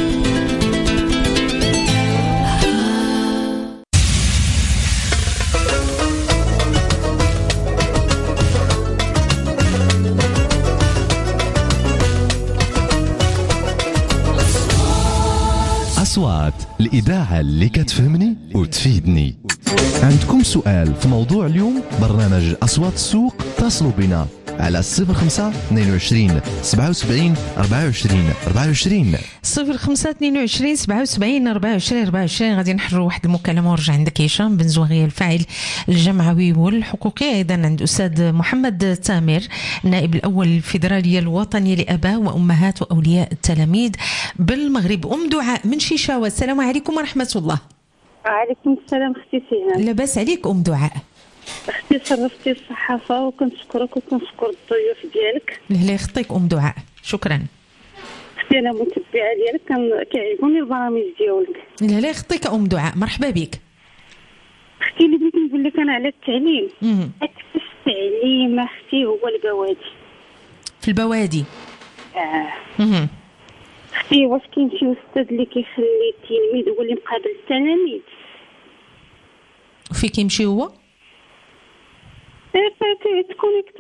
أصوات الإذاعة اللي كتفهمني وتفيدني. عندكم سؤال في موضوع اليوم برنامج أصوات السوق؟ اتصلوا بنا على 05 22 77 24 24 05 22 77 24 24. غادي نحروا واحد المكالمة ونرجع عندك هشام بن زوغية الفاعل الجمعوي والحقوقي. أيضا عند أستاذ محمد تامر النائب الأول الفيدرالية الوطنية لآباء وأمهات وأولياء التلاميذ بالمغرب. أم دعاء من شيشاوة، السلام عليكم ورحمة الله. وعليكم السلام اختي سهام. لاباس عليك أم دعاء؟ اختي شرفتي الصحافه وكنشكرك وكنشكر الضيوف ديالك. الله يخطيك ام دعاء، شكرا. اختي انا متبعه ديالك، كيعجبوني البرامج ديالك. الله يخطيك ام دعاء، مرحبا بك. اختي اللي بغيت نقول لك انا على التعليم. اكثر التعليم اختي هو البوادي. في البوادي؟ اختي واش كاين شي استاذ اللي كيخلي التلميذ هو اللي مقابل التلاميذ؟ في كيمشي هو؟ تكونيكتو.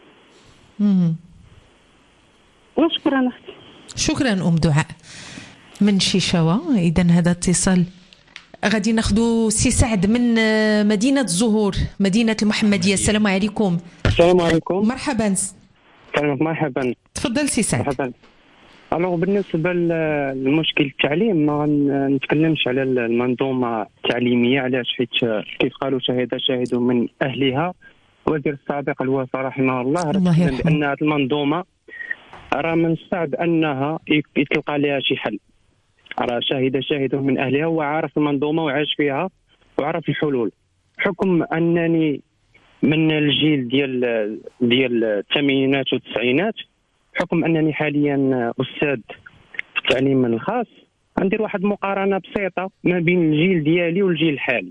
وشكرا اختي. شكرا ام دعاء من شيشاوة. اذا هذا اتصال غادي ناخذ سي سعد من مدينة الزهور، مدينة المحمدية. السلام عليكم. السلام عليكم. مرحبا. مرحبا. تفضل سي سعد. مرحبا. الوغ بالنسبه للمشكل التعليم ما نتكلمش على المنظومه التعليميه، علاش؟ حيت كيف قالوا شاهد من اهلها وزير السابق الوفا رحمه الله بان هذه المنظومه راه من الصعب انها يتلقى لها شي حل. راه شاهد من اهلها وعارف المنظومه وعاش فيها وعرف الحلول. حكم انني من الجيل ديال الثمانينات والتسعينات، حكم انني حاليا استاذ في التعليم الخاص، غندير واحد المقارنه بسيطه ما بين الجيل ديالي والجيل الحالي.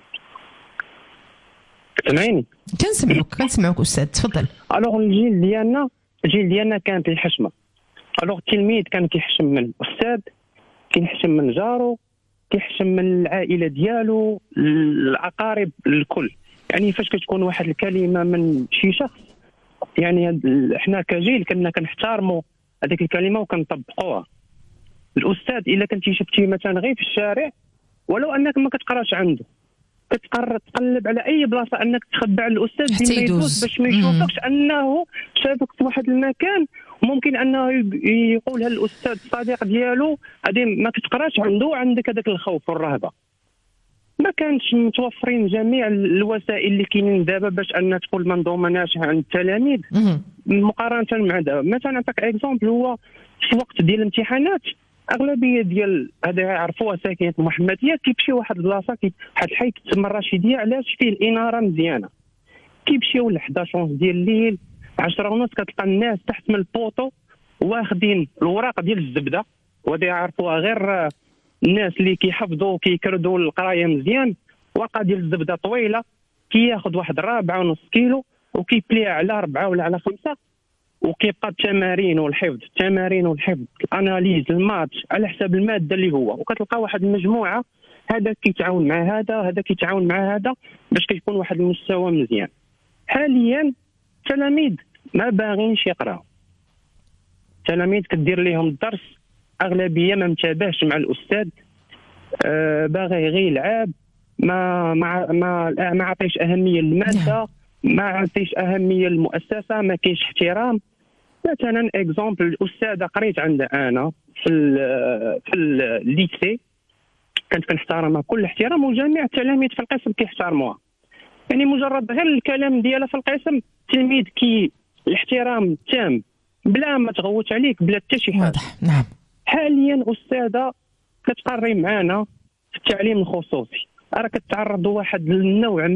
سمعيني؟ كنسمعوك استاذ، تفضل. الوغ الجيل ديالنا كانت الحشمه. الوغ التلميذ كان كيحشم من الاستاذ، كيحشم من جارو، كيحشم من العائله ديالو، الاقارب، الكل. يعني فاش كتكون واحد الكلمه من شي شخص، يعني احنا كجيل كنا كنحترموا هذيك الكلمه وكنطبقوها. الاستاذ الا كنتي شفتيه مثلا غير في الشارع ولو انك ما كتقراش عنده، تقلب على اي بلاصه انك تخبع الاستاذ ديما يدوز باش ما يشوفكش انه شافك في واحد المكان. ممكن انه يقولها الاستاذ الصديق ديالو هذه ما كتقراش عنده، عندك هذاك الخوف والرهبه. ما كانش متوفرين جميع الوسائل اللي كاينين دابا باش ان تكون منظومه ناجحه عند التلاميذ مقارنه مع دابا. مثلا نعطيك اكزومبل، هو في وقت ديال الامتحانات اغلبيه ديال هذا يعرفوها ساكنه المحمديه كيمشي واحد البلاصه واحد الحي تسمى الرشيديه، علاش فيه الاناره مزيانه. كيمشيو ل 11 ديال الليل 10 ونص كتلقى الناس تحت من البوطو واخدين الوراق ديال الزبده، وهذا يعرفوها غير الناس اللي كيحفظوا كيكردوا القرايه مزيان. ورقه ديال الزبده طويله كياخذ واحد 4.5 كيلو وكيبليها على 4 ولا على 5، وكيبقى التمارين والحفظ الاناليز الماتش على حساب الماده اللي هو، وكتلقى واحد المجموعه هذا كيتعاون مع هذا كيتعاون مع هذا باش كيكون واحد المستوى مزيان. حاليا التلاميذ ما باغينش يقراو، التلاميذ كدير لهم الدرس اغلبيه ما متابعش مع الاستاذ، باغي غير يلعب، ما عطيش اهميه للماده، ما عطيش اهميه للمؤسسه، ما كاينش احترام. مثلا اكزومبل الاستاذه قريت عندها انا في الليسي، كنت كنحترمها كل احترام وجميع التلاميذ في القسم كيحترموها، يعني مجرد غير الكلام ديالها في القسم التلميذ الاحترام تام بلا ما تغوت عليك بلا حتى شي حاجه. نعم. حاليا استاذه كتقري معنا في التعليم الخصوصي، راه كتعرض واحد النوع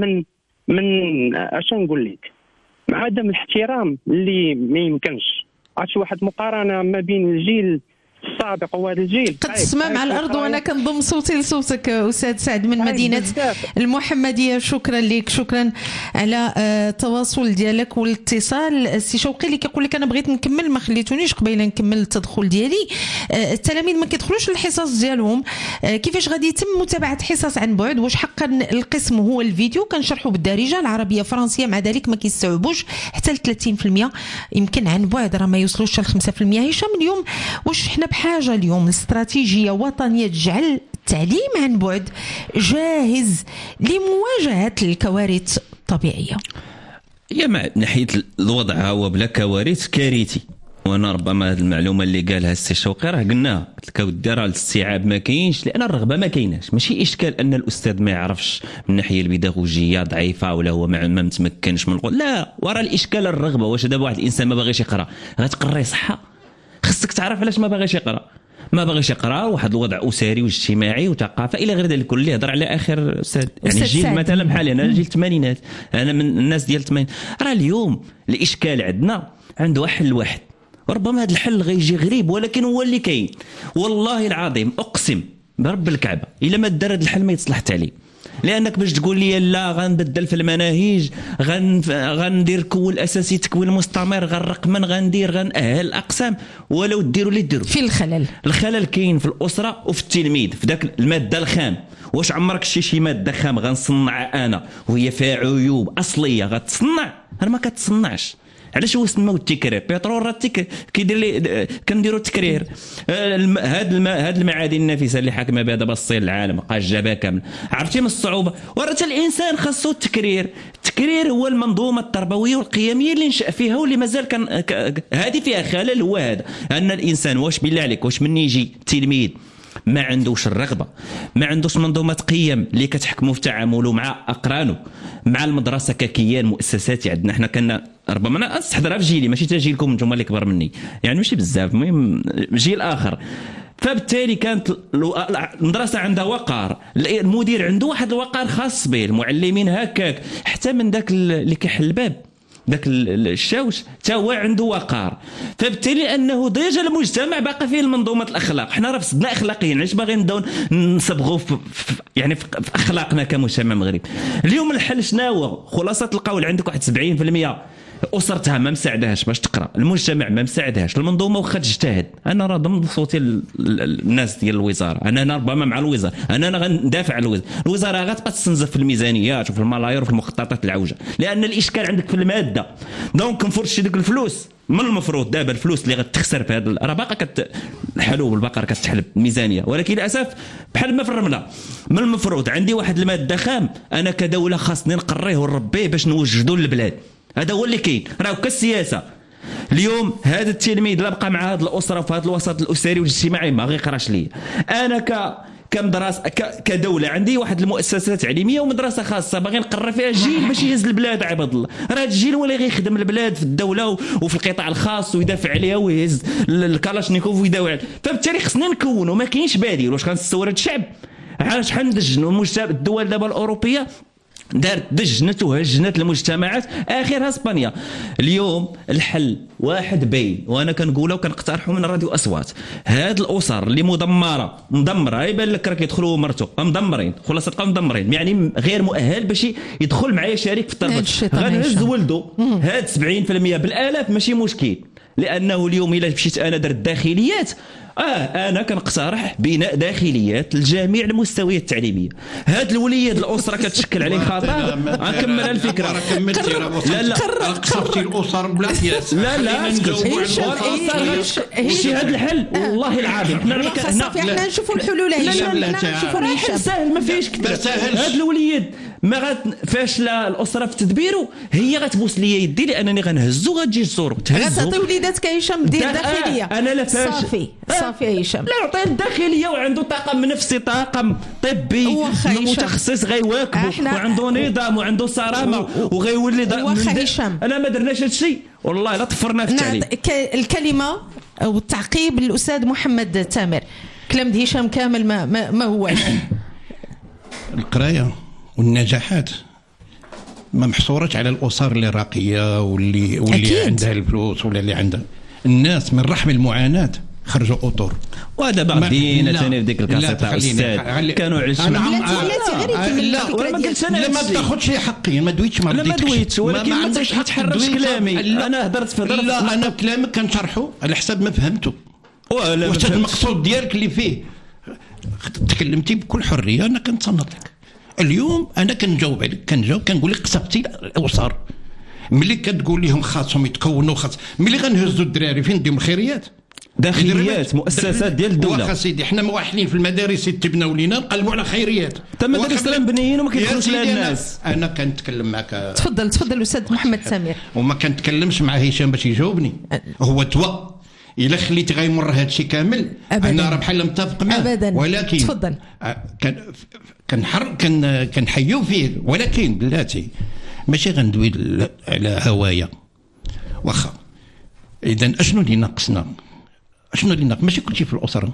من اش نقول لك، مع عدم الاحترام اللي ما يمكنش. عرفتي واحد مقارنه ما بين الجيل السابق وهذا الجيل قد تسمع مع الارض، وانا كنضم صوتي لصوتك استاذ سعد من مدينه المحمديه. شكرا لك، شكرا على التواصل ديالك والاتصال. السي شوقي اللي كيقول لك انا بغيت نكمل ما خليتونيش قبيله نكمل التدخل ديالي. التلاميذ ما كيدخلوش للحصص ديالهم، كيفاش غادي يتم متابعه حصص عن بعد؟ واش حقا القسم هو الفيديو كنشرحوا بالدارجه العربيه فرنسيه، مع ذلك ما كيستوعبوش حتى ل 30%، يمكن عن بعد راه ما يوصلوش ل 5%. هشام اليوم واش حنا بحاجه اليوم لاستراتيجيه وطنيه تجعل التعليم عن بعد جاهز لمواجهه الكوارث الطبيعيه؟ هي من ناحيه الوضع هو بلا كوارث كارثي. وانا ربما هذه المعلومه اللي قالها السي شوقي راه قلناها، قلت لك اودي راه الاستيعاب ما كاينش لان الرغبه ما كايناش. ماشي اشكال ان الاستاذ ما يعرفش من الناحيه البيداغوجيه ضعيفه ولا هو ما متمكنش من لا، ورا الاشكال الرغبه. واش دابا واحد الانسان ما باغيش يقرا غتقري صحه؟ خصك تعرف علاش ما باغيش يقرا. ما باغيش يقرا واحد الوضع اسري واجتماعي وثقافه الى غير ذلك كله. اللي هضر على اخر استاذ يعني الجيل مثلا بحالي انا جيل الثمانينات، انا من الناس ديال 80. راه اليوم الاشكال عندنا عنده حل واحد، ربما هذا الحل غيجي غريب ولكن هو اللي كاين. والله العظيم اقسم برب الكعبه الا ما دار هذا الحل ما يتصلح التعليم. لانك باش تقول لي لا غنبدل في المناهج، غندير كون اساسي تكوين مستمر، غنرقمن غندير غنأهل الاقسام، ولو ديروا اللي ديروا في الخلل كاين في الاسره وفي التلميذ في ذاك الماده الخام. واش عمرك شي ماده خام غنصنع انا وهي فيها عيوب اصليه غتصنع؟ انا ما كتصنعش. علاش هو سماو التكرير؟ بترول راه كيدير لي كنديروا التكرير. هاد المعادن النافسه اللي حاكمه بها دابا الصين العالم بقى جابها كامل. عرفتي من الصعوبه؟ وراه الانسان خاصو التكرير هو المنظومه التربويه والقيميه اللي نشأ فيها واللي مازال كان هذه فيها خلل. هو هذا ان الانسان واش بالله عليك واش من يجي التلميذ ما عندوش الرغبه، ما عندوش منظومه قيم اللي كتحكموا في تعامله مع اقرانه، مع المدرسه ككيان مؤسساتي عندنا حنا كنا ربما انا استحضرها في جيلي ماشي تا جيلكم نتوما اللي كبر مني يعني ماشي بزاف، المهم جيل اخر. فبالتالي كانت المدرسه عندها وقار، المدير عنده واحد الوقار خاص به، المعلمين هكاك، حتى من ذاك اللي كيحل الباب ذاك الشاوش حتى هو عنده وقار. فبالتالي انه ديجا المجتمع باقي فيه المنظومه الاخلاق. حنا راه فسدنا اخلاقيا، علاش باغي نبداو نصبغوا يعني في اخلاقنا كمجتمع مغربي. اليوم الحل شنو هو؟ خلاصه القول عندك واحد 70% اسرتها ما مساعدهاش باش تقرا، المجتمع ما مساعدهاش، المنظومه واخا تجتهد. انا راه ضمن صوتي الناس ديال الوزاره، انا ربما مع الوزاره، انا غندافع على الوزاره. الوزاره غتبقى تستنزف في الميزانيات وفي الملايير وفي المخططات العوجه، لان الاشكال عندك في الماده. دونك نفرشي ديك الفلوس. من المفروض دابا الفلوس اللي غتخسر في هذا راه باقا الحلوب البقر كتحلب الميزانيه، ولكن للاسف بحال ما في الرمله. من المفروض عندي واحد الماده خام، انا كدوله خاصني نقريه ونربيه باش نوجدوا للبلاد. هذا هو اللي كاين، راه كالسياسه. اليوم هذا التلميذ لا بقى مع هذه الاسره في هذا الوسط الاسري والاجتماعي ما غيقراش ليا. انا كمدرسه كدوله عندي واحد المؤسسه تعليميه ومدرسه خاصه باغي نقرر فيها جيل باش يهز البلاد. عباد الله، راه هذا الجيل هو اللي غيخدم البلاد في الدوله وفي القطاع الخاص ويدافع عليها ويهز الكلاشنيكوف ويداوي عليها. فبالتالي خصنا نكونوا، ما كاينش بديل. واش غنستورد الشعب؟ شحال ندجنوا المجتمع. الدول دابا الاوروبيه دارت دجنت وهجنت المجتمعات، اخرها اسبانيا. اليوم الحل واحد باين، وانا كنقولها وكنقترحوا من راديو اصوات. هاد الاسر اللي مدمره يبان لك راه كيدخلوا مرته مدمرين، خلاص تبقى مدمرين، يعني غير مؤهل باش يدخل معايا شريك في التربيه. غنهز ولده. هاد 70% بالالاف ماشي مشكل، لانه اليوم الا مشيت انا درت داخليات، انا كنقترح بناء داخليات لجميع المستويات التعليميه. هاد الوليد الاسره كتشكل عليه خطر. غنكمل الفكره. لا قصفتي الاسر بلا قياس. لا شي هذا الحل والله العظيم حنا نشوفوا الحلول. نشوفوا الحل سهل ما فيهش كثر. هاد الوليد ما فاش لا الاسره في تدبيره هي غتبوس ليا يدي، لانني غنهزو غتجي الصور غتعطي وليداتك هشام دير داخليه. انا لا فاش صافي هشام لا عطيه الداخليه وعنده طاقم نفسي، طاقم طبي متخصص غيواكبوا، وعنده نظام وعنده صرامه وغيولي هشام. انا ما درناش هذا الشيء والله لا طفرنا في التعليم. الكلمه والتعقيب للاستاذ محمد تامر. كلام هشام كامل ما هواش. القرايه والنجاحات ما محصورتش على الاسر اللي راقيه واللي عندها الفلوس ولا اللي عندها. الناس من رحم المعاناه خرجوا اطر. وهذا بعدين ثاني في ديك الكاسيطه استاذ كانوا عايشين. لا ما تاخذش حقي، ما دويتش لا ما دويتش، ولكن ما تحررش كلامي. انا هضرت لا انا كلامك كنشرحه على حسب ما فهمته. واش المقصود ديالك اللي فيه تكلمتي بكل حريه، انا كنتصنت لك. اليوم انا كنجاوب عليك، كنقول لك قصفتي الاسر. ملي كتقول لهم خاصهم يتكونوا، ملي غنهزوا الدراري فين نديهم الخيريات؟ داخليات مؤسسات ديال الدوله. واخا سيدي حنا موحلين في المدارس تبناو لينا نقلبوا على خيريات. تما المدارس مبنيين وما كيدخلوش لها الناس. انا كنتكلم معك. تفضل استاذ محمد سمير. وما كنتكلمش مع هشام باش يجاوبني. هو توا الا خليتي غيمر هذا الشيء كامل أبداً. انا راه بحال متفق معاه ابدا، ولكن تفضل. كنحيو فيه، ولكن بلاتي ماشي غندوي على هوايه. واخا اذا اشنو اللي ناقصنا؟ ماشي كل شيء في الاسره،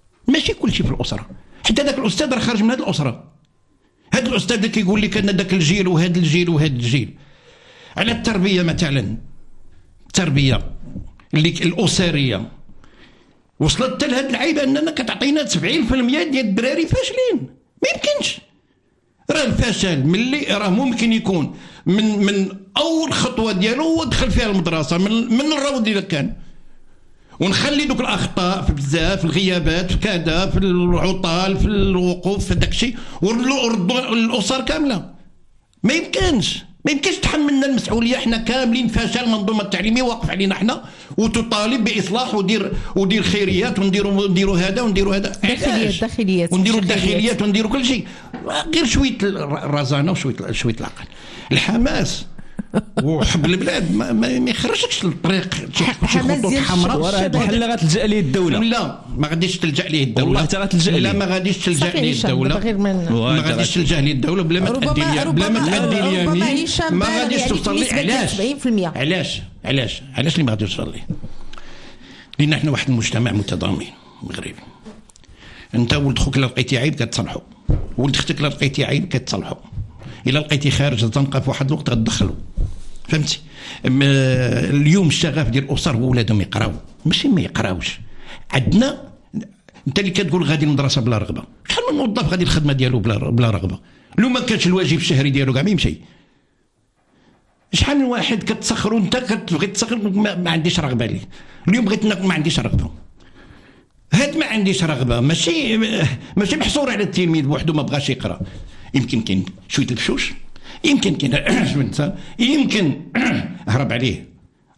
حتى ذاك الاستاذ راه خارج من هذه الاسره. هذا الاستاذ اللي كيقول لك ان ذاك الجيل وهذا الجيل على التربيه مثلا، التربيه اللي الاسريه وصلت حتى لهذا العيب اننا كتعطينا 70% ديال الدراري فاشلين. ما يمكنش. راه الفشل ملي راه ممكن يكون من اول خطوه ديالو هو دخل فيها المدرسه من الروض اذا كان، ونخلي دوك الاخطاء في بزاف، في الغيابات، في كذا، في العطال، في الوقوف، في داك الشيء، وردوا الاسر كامله. ما يمكنش تحملنا المسؤوليه حنا كاملين. فشل المنظومه التعليميه واقف علينا حنا، وتطالب باصلاح ودير خيريات ونديروا هذا ونديروا هذا، داخليات ونديروا الداخليات ونديروا كل شيء، غير شويه الرزانه وشويه العقل. الحماس وحب البلاد ما يخرجكش للطريق شي خطوط حمراء. وراه هذا الحل غتلجا ليه الدوله. لا ما غاديش تلجا ليه الدوله والله حتى غتلجا ليه. لا ما غاديش تلجا ليه الدوله، ما غاديش تلجا ليه الدوله بلا ما تأدي اليمين، ما غاديش توصل ليه. علاش اللي ما غاديش توصل ليه؟ لان احنا واحد المجتمع متضامن مغربي. انت ولد خوك الا لقيتي عيب كتصلحوا، ولد اختك الا لقيتي عيب كتصلحوا، الا لقيتي خارج الزنقه في واحد الوقت غتدخلوا. فهمتي؟ اليوم الشغف ديال الاسر هو ولادهم يقراو، ماشي ما يقراوش. عندنا انت اللي كتقول غادي المدرسه بلا رغبه، شحال من موظف غادي الخدمه ديالو بلا رغبه، لو ما كانش الواجب الشهري ديالو كاع ما يمشي. شحال من واحد كتسخر وانت كتبغي تسخر ما عنديش رغبه ليه. اليوم بغيت ناكل ما عنديش رغبه. هاد ما عنديش رغبه ماشي محصور على التلميذ بوحدو ما بغاش يقرا. يمكن كاين شويه الفشوش، يمكن كاين يمكن هرب عليه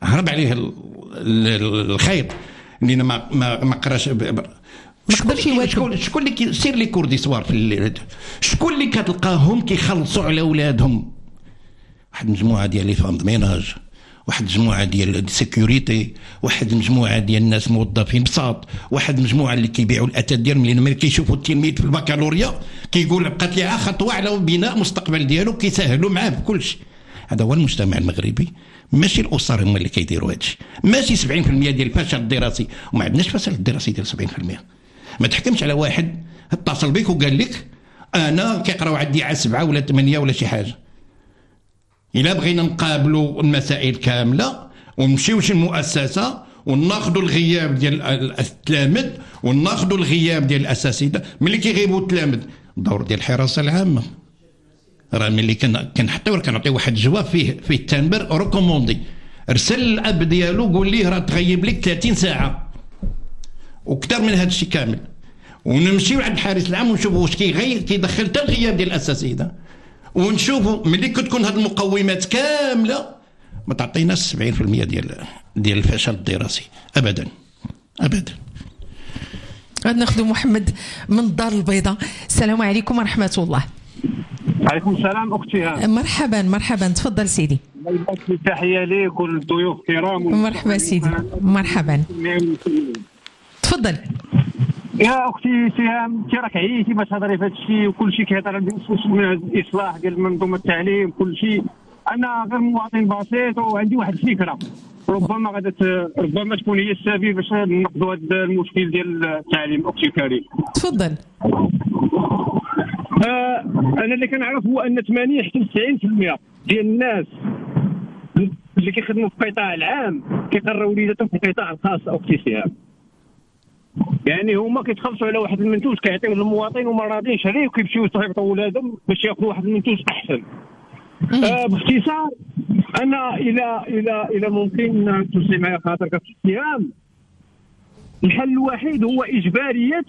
الخير لان ما قراش. ما قدرش يواكب. شكون اللي كيسير لي كور ديسوار في شكون اللي كتلقاهم كيخلصوا على اولادهم؟ واحد المجموعه ديال لي فام ميناج، واحد المجموعه ديال السيكوريتي، واحد المجموعه ديال الناس موظفين بساط، واحد المجموعه اللي كيبيعوا الاتات ديالهم لان ملي كيشوفوا التلميذ في البكالوريا كيقول بقات لي خطوه على بناء مستقبل ديالو، كيسهلوا معاه بكل شيء. هذا هو المجتمع المغربي، ماشي الاسر هما اللي كيديروا هذا الشيء. ماشي 70% ديال الفشل الدراسي، وما عندناش فشل الدراسي ديال 70%. ما تحكمش على واحد اتصل بك وقال لك انا كيقراو عندي على 7 ولا 8 ولا شي حاجه. إلا بغينا نقابلوا المسائل كامله ونمشيو شي المؤسسه وناخذوا الغياب ديال التلاميذ وناخذوا الغياب ديال الاساتذه. ملي كيغيبوا التلاميذ الدور ديال الحراسه العامه، راه ملي كنحطيو كنعطيو واحد الجواب فيه التنبر ريكوموندي، ارسل الاب ديالو قول ليه راه تغيب لك 30 ساعه وكثر من هذا الشيء كامل، ونمشيو عند الحارس العام ونشوفوا واش كيدخل حتى الغياب ديال الاساتذه، ونشوفوا ملي كتكون هذه المقومات كامله ما تعطيناش 70% ديال الفشل الدراسي ابدا. غادي ناخذ محمد من الدار البيضاء. السلام عليكم ورحمه الله. وعليكم السلام اختي. مرحبا تفضل سيدي. تحيه ليك والضيوف الكرام. مرحبا سيدي مرحبا تفضل. يا اختي سهام انت راك عييتي باش تهضري في هذا الشيء وكل شيء كيهضر على الاصلاح ديال منظومه التعليم كل شيء. انا غير مواطن بسيط وعندي واحد الفكره ربما تكون هي السبب باش نقضوا هذا المشكل ديال التعليم. اختي الكريم تفضل. انا اللي كنعرف هو ان 80 حتى 90% ديال الناس اللي كيخدموا في القطاع العام كيقراو وليداتهم في القطاع الخاص. اختي سهام يعني هما كيتخلصوا على واحد المنتوج كيعطيوه للمواطن وما راضيينش عليه وكيمشيو يصيفطوا ولادهم باش ياخذوا واحد المنتوج احسن. باختصار انا الى ممكن ان توصي معايا خاطرك في الصيام، الحل الوحيد هو اجباريه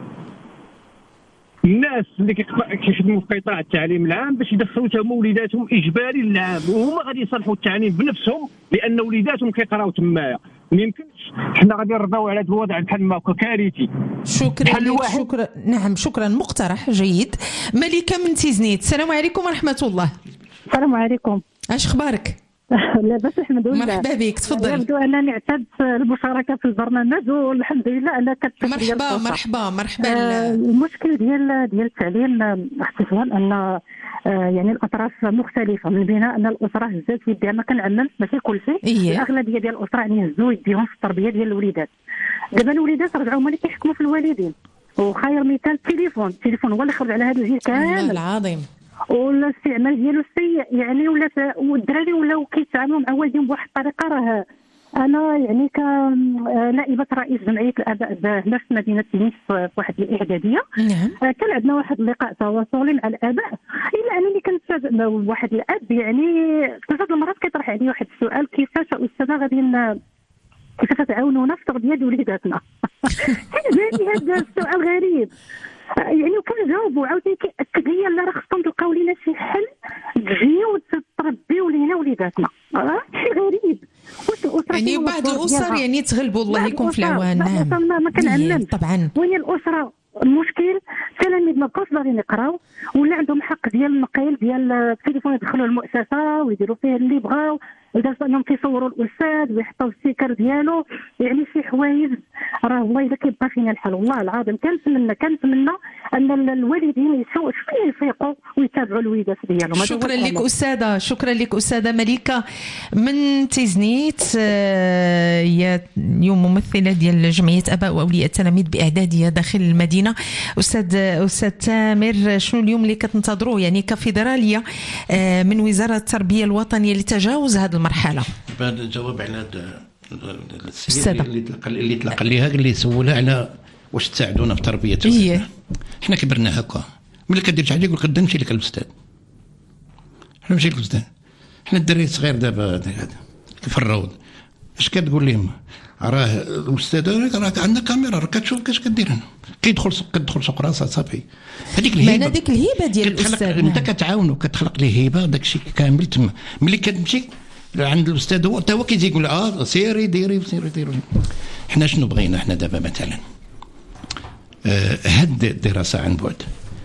الناس اللي كيخدموا في قطاع التعليم العام باش يدخلوا تما وليداتهم اجباري للعام، وهما غادي يصلحوا التعليم بنفسهم لان وليداتهم كيقراو تمايا. ما يمكنش حنا غادي نرضاو على هذا الوضع بحال ما هكا كارثي. شكرا مقترح جيد. ملكه من تيزنيت. السلام عليكم ورحمه الله. السلام عليكم. اش اخبارك؟ لاباس الحمد لله. مرحبا بك تفضل. يبدو انني اعتدت المشاركه في البرنامج والحمد لله انا مرحبا. المشكل ديال التعليم اختصاصا ان يعني الاطراف مختلفه، من بينها ان الاسره هزات في يديها. ما كنعمم ماشي كل شيء، الاغلبيه ديال الاسره يعني هزوا يديهم في التربيه ديال الوليدات. دابا الوليدات رجعوا هما اللي كيحكموا في الوالدين، وخير مثال التليفون هو اللي خرج على هذا الجيل كامل العظيم، والاستعمال ديالو سيء يعني. والدراري ولاو كيتعاملوا مع والدين بواحد الطريقه. راه انا يعني كنائبه رئيس جمعيه الاباء هنا في مدينه تونس في واحد الاعداديه. كان عندنا واحد اللقاء تواصلي مع الاباء، الا انني كنت واحد الاب يعني ثلاثه المرات كيطرح علي واحد السؤال: كيفاش استاذه غادي كيفاش تعاونونا في تربيه وليداتنا؟ كيجيني هذا السؤال غريب يعني، وكنجاوبوا عاوتاني كيأكد لي لا راه خصكم تلقاو لينا شي حل تجيو تربيو لينا وليداتنا. شي غريب. يعني بعض الاسر يعني تغلبوا الله يكون في العوان. ما كنعلمش طبعا. وين الاسره المشكل التلاميذ ما بقاوش باغيين يقراو، ولا عندهم حق ديال النقل ديال التليفون يدخلوا المؤسسه ويديروا فيه اللي بغاو، لدرجه انهم كيصوروا الاستاذ ويحطوا السيكر ديالو. يعني شي حوايج راه والله الا كيبقى فينا الحال والله العظيم. كنتمنى ان الوالدين شويه يفيقوا ويتابعوا الوليدات ديالهم. شكرا لك استاذه ملكه من تيزنيت. هي اليوم ممثله ديال جمعيه اباء واولياء التلاميذ باعداديه داخل المدينه. استاذ تامر، شنو اليوم اللي كتنتظروه يعني كفيدراليه من وزاره التربيه الوطنيه لتجاوز هذه المرحله؟ بعد الجواب على هذا السيد اللي تلقى ليها اللي سولها على واش تساعدونا في تربيه ولادنا. حنا كبرنا هكا، ملي كدير شي حاجه يقول لك غدا نمشي لك الاستاذ. حنا نمشي لك الاستاذ حنا الدراري الصغير دابا في الروض اش كتقول لهم؟ راه الاستاذ راك عندنا كاميرا راك كتشوف كاش كدير هنا كيدخل سوق راسها صافي. هذيك الهيبه هذيك الهيبه ديال الاستاذ انت كتعاونو كتخلق ليه هيبه داكشي كامل تما. ملي كتمشي عند الاستاذ هو حتى هو كيجي يقول سيري ديري. حنا شنو بغينا حنا دابا مثلا هاد الدراسه عن بعد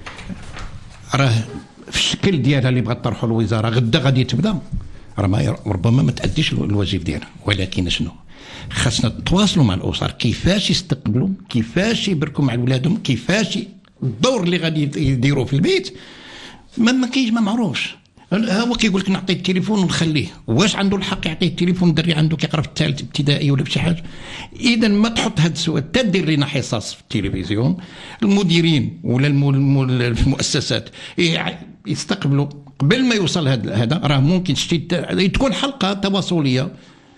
راه في الشكل ديالها اللي بغات تطرحوا الوزاره غدا غادي تبدا راه ربما ما تأديش الواجب ديالها. ولكن شنو خاصنا نتواصلوا مع الاسر كيفاش يستقبلوا كيفاش يبركوا مع ولادهم كيفاش الدور اللي غادي يديروه في البيت ما كاينش ما معروفش. هو كيقول لك نعطيه التليفون ونخليه واش عنده الحق يعطيه التليفون الدري عنده كيقرا في الثالث ابتدائي ولا بشي حاجه. اذا ما تحط هذا السؤال حتى دير لنا حصص في التلفزيون المديرين ولا في المؤسسات يستقبلوا قبل ما يوصل هذا راه ممكن تكون حلقه تواصليه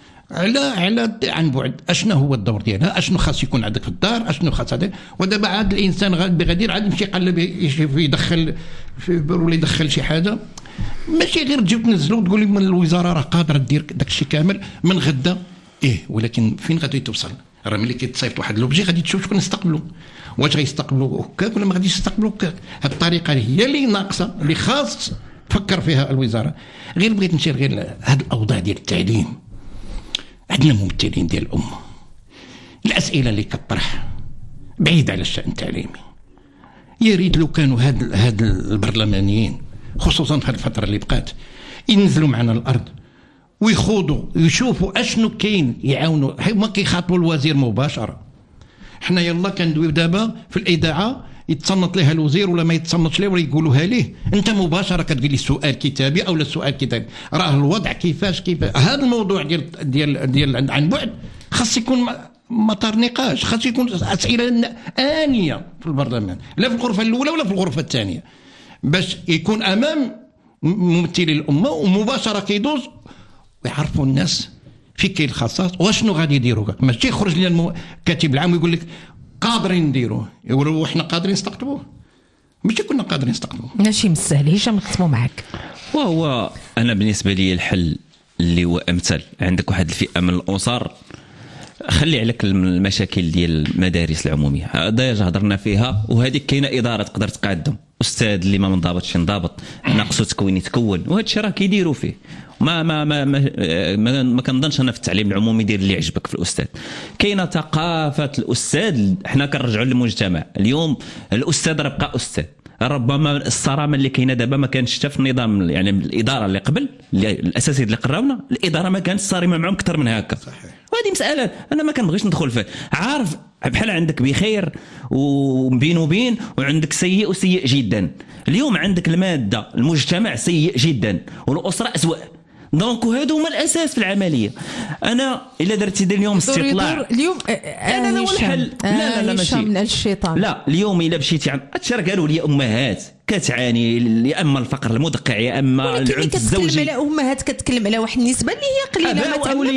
على عن بعد اشنو هو الدور ديالها اشنو خاص يكون عندك في الدار اشنو خاص هذا. ودابا عاد الانسان غادي عاد يمشي يقلب يدخل ولا يدخل شي حاجه ماشي غير تجيب تنزلوا وتقول لي الوزاره راه قادره دير داك الشيء كامل من غدا ولكن فين غادي توصل؟ راه ملي كيتصيفط واحد لوبجي غادي تشوف شكون يستقبلوا واش غيستقبلوا هكاك ولا ما غاديش يستقبلوا هكاك. هذه الطريقه هي اللي ناقصه اللي خاص تفكر فيها الوزاره. غير بغيت نشير غير هذه الاوضاع ديال التعليم. عندنا ممثلين ديال الامه الاسئله اللي كطرح بعيد على الشان التعليمي. يا ريت لو كانوا هاد البرلمانيين خصوصا في هذه الفتره اللي بقات ينزلوا معنا الارض ويخوضوا يشوفوا اشنو كاين يعاونوا ما كيخاطبوا الوزير مباشره. حنا يلا كندويو دابا في الاذاعه يتصنت لها الوزير ولا ما يتصنتش ليه ولا يقولوها ليه انت مباشره كتقول لي سؤال كتابي او لا سؤال كتابي. راه الوضع كيفاش هذا الموضوع ديال عن بعد خاص يكون مطار نقاش خاص يكون اسئله انيه في البرلمان لا في الغرفه الاولى ولا في الغرفه الثانيه باش يكون امام ممثلي الامه ومباشره كيدوز ويعرفوا الناس في كاين الخصاص واشنو غادي يديروا. ماشي يخرج لنا الكاتب العام ويقول لك قادرين نديروه يقولوا احنا قادرين نستقطبوه ماشي كنا قادرين نستقطبوه. ماشي مستاهل. هشام نختموا معك. وهو انا بالنسبه لي الحل اللي هو امثل عندك واحد الفئه من الاسر خلي عليك المشاكل ديال المدارس العموميه ديجا هضرنا فيها وهذيك كاينه اداره تقدر تقادهم استاذ اللي ما منضبطش ينضبط ناقصو تكوين يتكون وهذا الشيء راه كيديروا فيه. ما كنظنش انا في التعليم العمومي دير اللي يعجبك في الاستاذ. كاينه ثقافه الاستاذ حنا كنرجعوا للمجتمع. اليوم الاستاذ راه بقى استاذ ربما الصرامه اللي كاينه دابا ما كانش حتى في النظام يعني الاداره اللي قبل الاساسي اللي قراونا الاداره ما كانتش صارمه معهم اكثر من هكا. وهذه مساله انا ما كنبغيش ندخل فيه. عارف بحال عندك بخير وبين وبين وعندك سيء وسيء جدا. اليوم عندك الماده المجتمع سيء جدا والاسره اسوء دونك هادو هما الاساس في العمليه. انا الا درتي اليوم استطلاع اليوم انا هو الحل. لا ماشي من الشيطان. لا اليوم الا مشيتي عند الشر قالوا لي امهات كتعاني يا اما الفقر المدقع يا اما العنف الزوجي. كتكلم على امهات كتكلم على واحد النسبه اللي هي قليله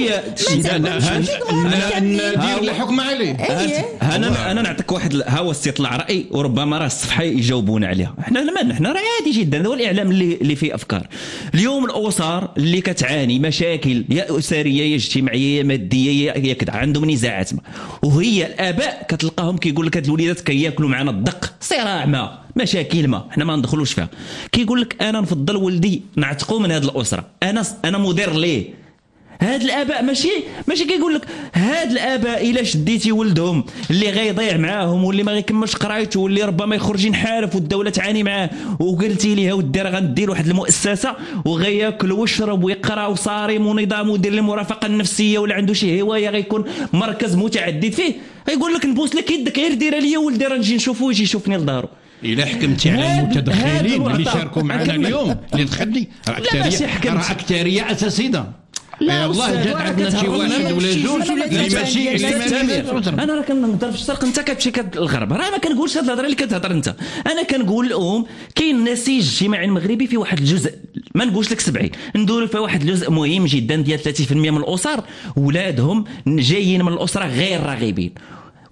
مثلا ندير الحكم عليه. انا نعطيك واحد ها هو استطلاع راي وربما راه الصفحه يجاوبون عليها. حنا راه عادي جدا هو الاعلام اللي فيه افكار. اليوم الاسر اللي كتعاني مشاكل يا اسريه يا اجتماعيه يا ماديه يا كذا عندهم نزاعات وهي الاباء كتلقاهم كيقول لك هاد الوليدات كياكلوا معنا الدق صراع مشاكل ما احنا ما ندخلوش فيها. كيقول لك انا نفضل ولدي نعتقو من هذه الاسره انا مدير ليه. هاد الاباء ماشي كيقول لك هاد الاباء الا شديتي ولدهم اللي غيضيع معاهم واللي ما غيكملش قرايته واللي ربما يخرج ينحارف والدوله تعاني معاه وقلتي ليه ودي راه غندير واحد المؤسسه وغياكل ويشرب ويقرا وصارم ونظام ودير المرافقه النفسيه ولا عنده شي هوايه غيكون مركز متعدد فيه غيقول لك نبوس لك يدك غير ديرها ليا ولدي راه نجي نشوفو ويجي يشوفني لدارو. إلا حكمتي على المتدخلين اللي شاركوا معنا اليوم اللي دخلني راه أكثرية أساسية. لا والله جات عندنا شي واحد ولا جوج اللي ماشي انا راه كنهضر في الشرق انت كتمشي الغرب راه ما كنقولش هاد الهضره اللي كتهضر انت. انا كنقول لهم كاين نسيج اجتماعي المغربي في واحد الجزء ما نقولش لك 70 ندوروا في واحد الجزء مهم جدا ديال 30% من الاسر ولادهم جايين من الاسره غير راغبين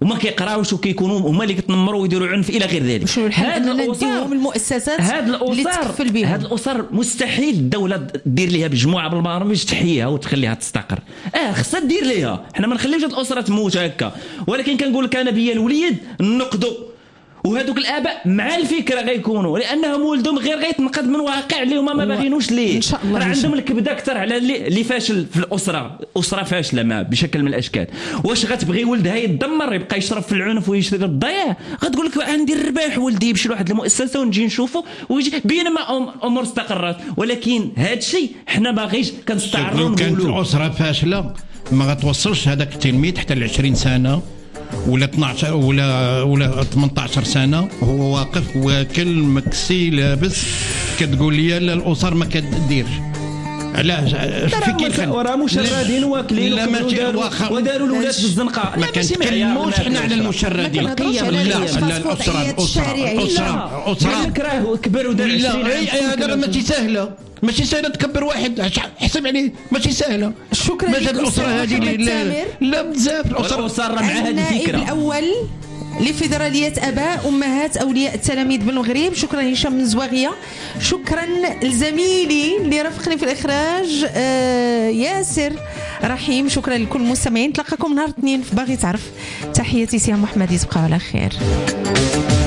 وما كيقراوش وكيكونوا هما اللي كيتنمروا ويديروا عنف الى غير ذلك. شنو الحل؟ اننا نديوهم المؤسسات اللي تكفل بهم. هاد الاسر مستحيل الدوله دير ليها بمجموعه بالبرامج تحييها وتخليها تستقر. خصها دير ليها، حنا ما نخليوش هاد الاسره تموت هكا، ولكن كنقول لك انا بيا الوليد نقدوا، وهذوك الاباء مع الفكره غيكونوا، لانهم ولدهم غير غيتنقد من واقع اللي هما ما باغينوش ليه. ان شاء الله راه عندهم الكبده اكثر على اللي فاشل في اسره فاشله ما بشكل من الاشكال. واش غتبغي ولدها يتدمر يبقى يشرب في العنف ويشرب الضياع؟ غتقول لك عندي الرباح ولدي يمشي لواحد المؤسسه ونجي نشوفه ويجي بينما امور استقرت. ولكن هذا الشيء حنا باغيش كنستعرضوا نقولوا كانت الاسره فاشله ما غتوصلش هذاك التلميذ حتى ل 20 سنه ولا 12 ولا 18 سنه هو واقف واكل مكسي لابس، كتقول لي لا الاسر ما كديرش. علاش راه مشردين واكلين وداروا الولاد في الزنقه. ما كنتكلموش حنا على المشردين. لا الاسره كراه كبر ودار 20 هذا ماشي سهله، ماشي سهله تكبر واحد حسب عليه، ماشي سهله. شكرا لك الاسره هذه لا بزاف الاسر مع هذه الفكره. الاول لفيدرالية أباء أمهات أولياء التلاميذ بالمغرب، شكرا هشام من زواغية، شكرا لزميلي اللي رافقني في الإخراج ياسر رحيم، شكرا لكل المستمعين. نتلقاكم نهار الاثنين في باغي تعرف. تحياتي سهام محمد، يبقى على خير.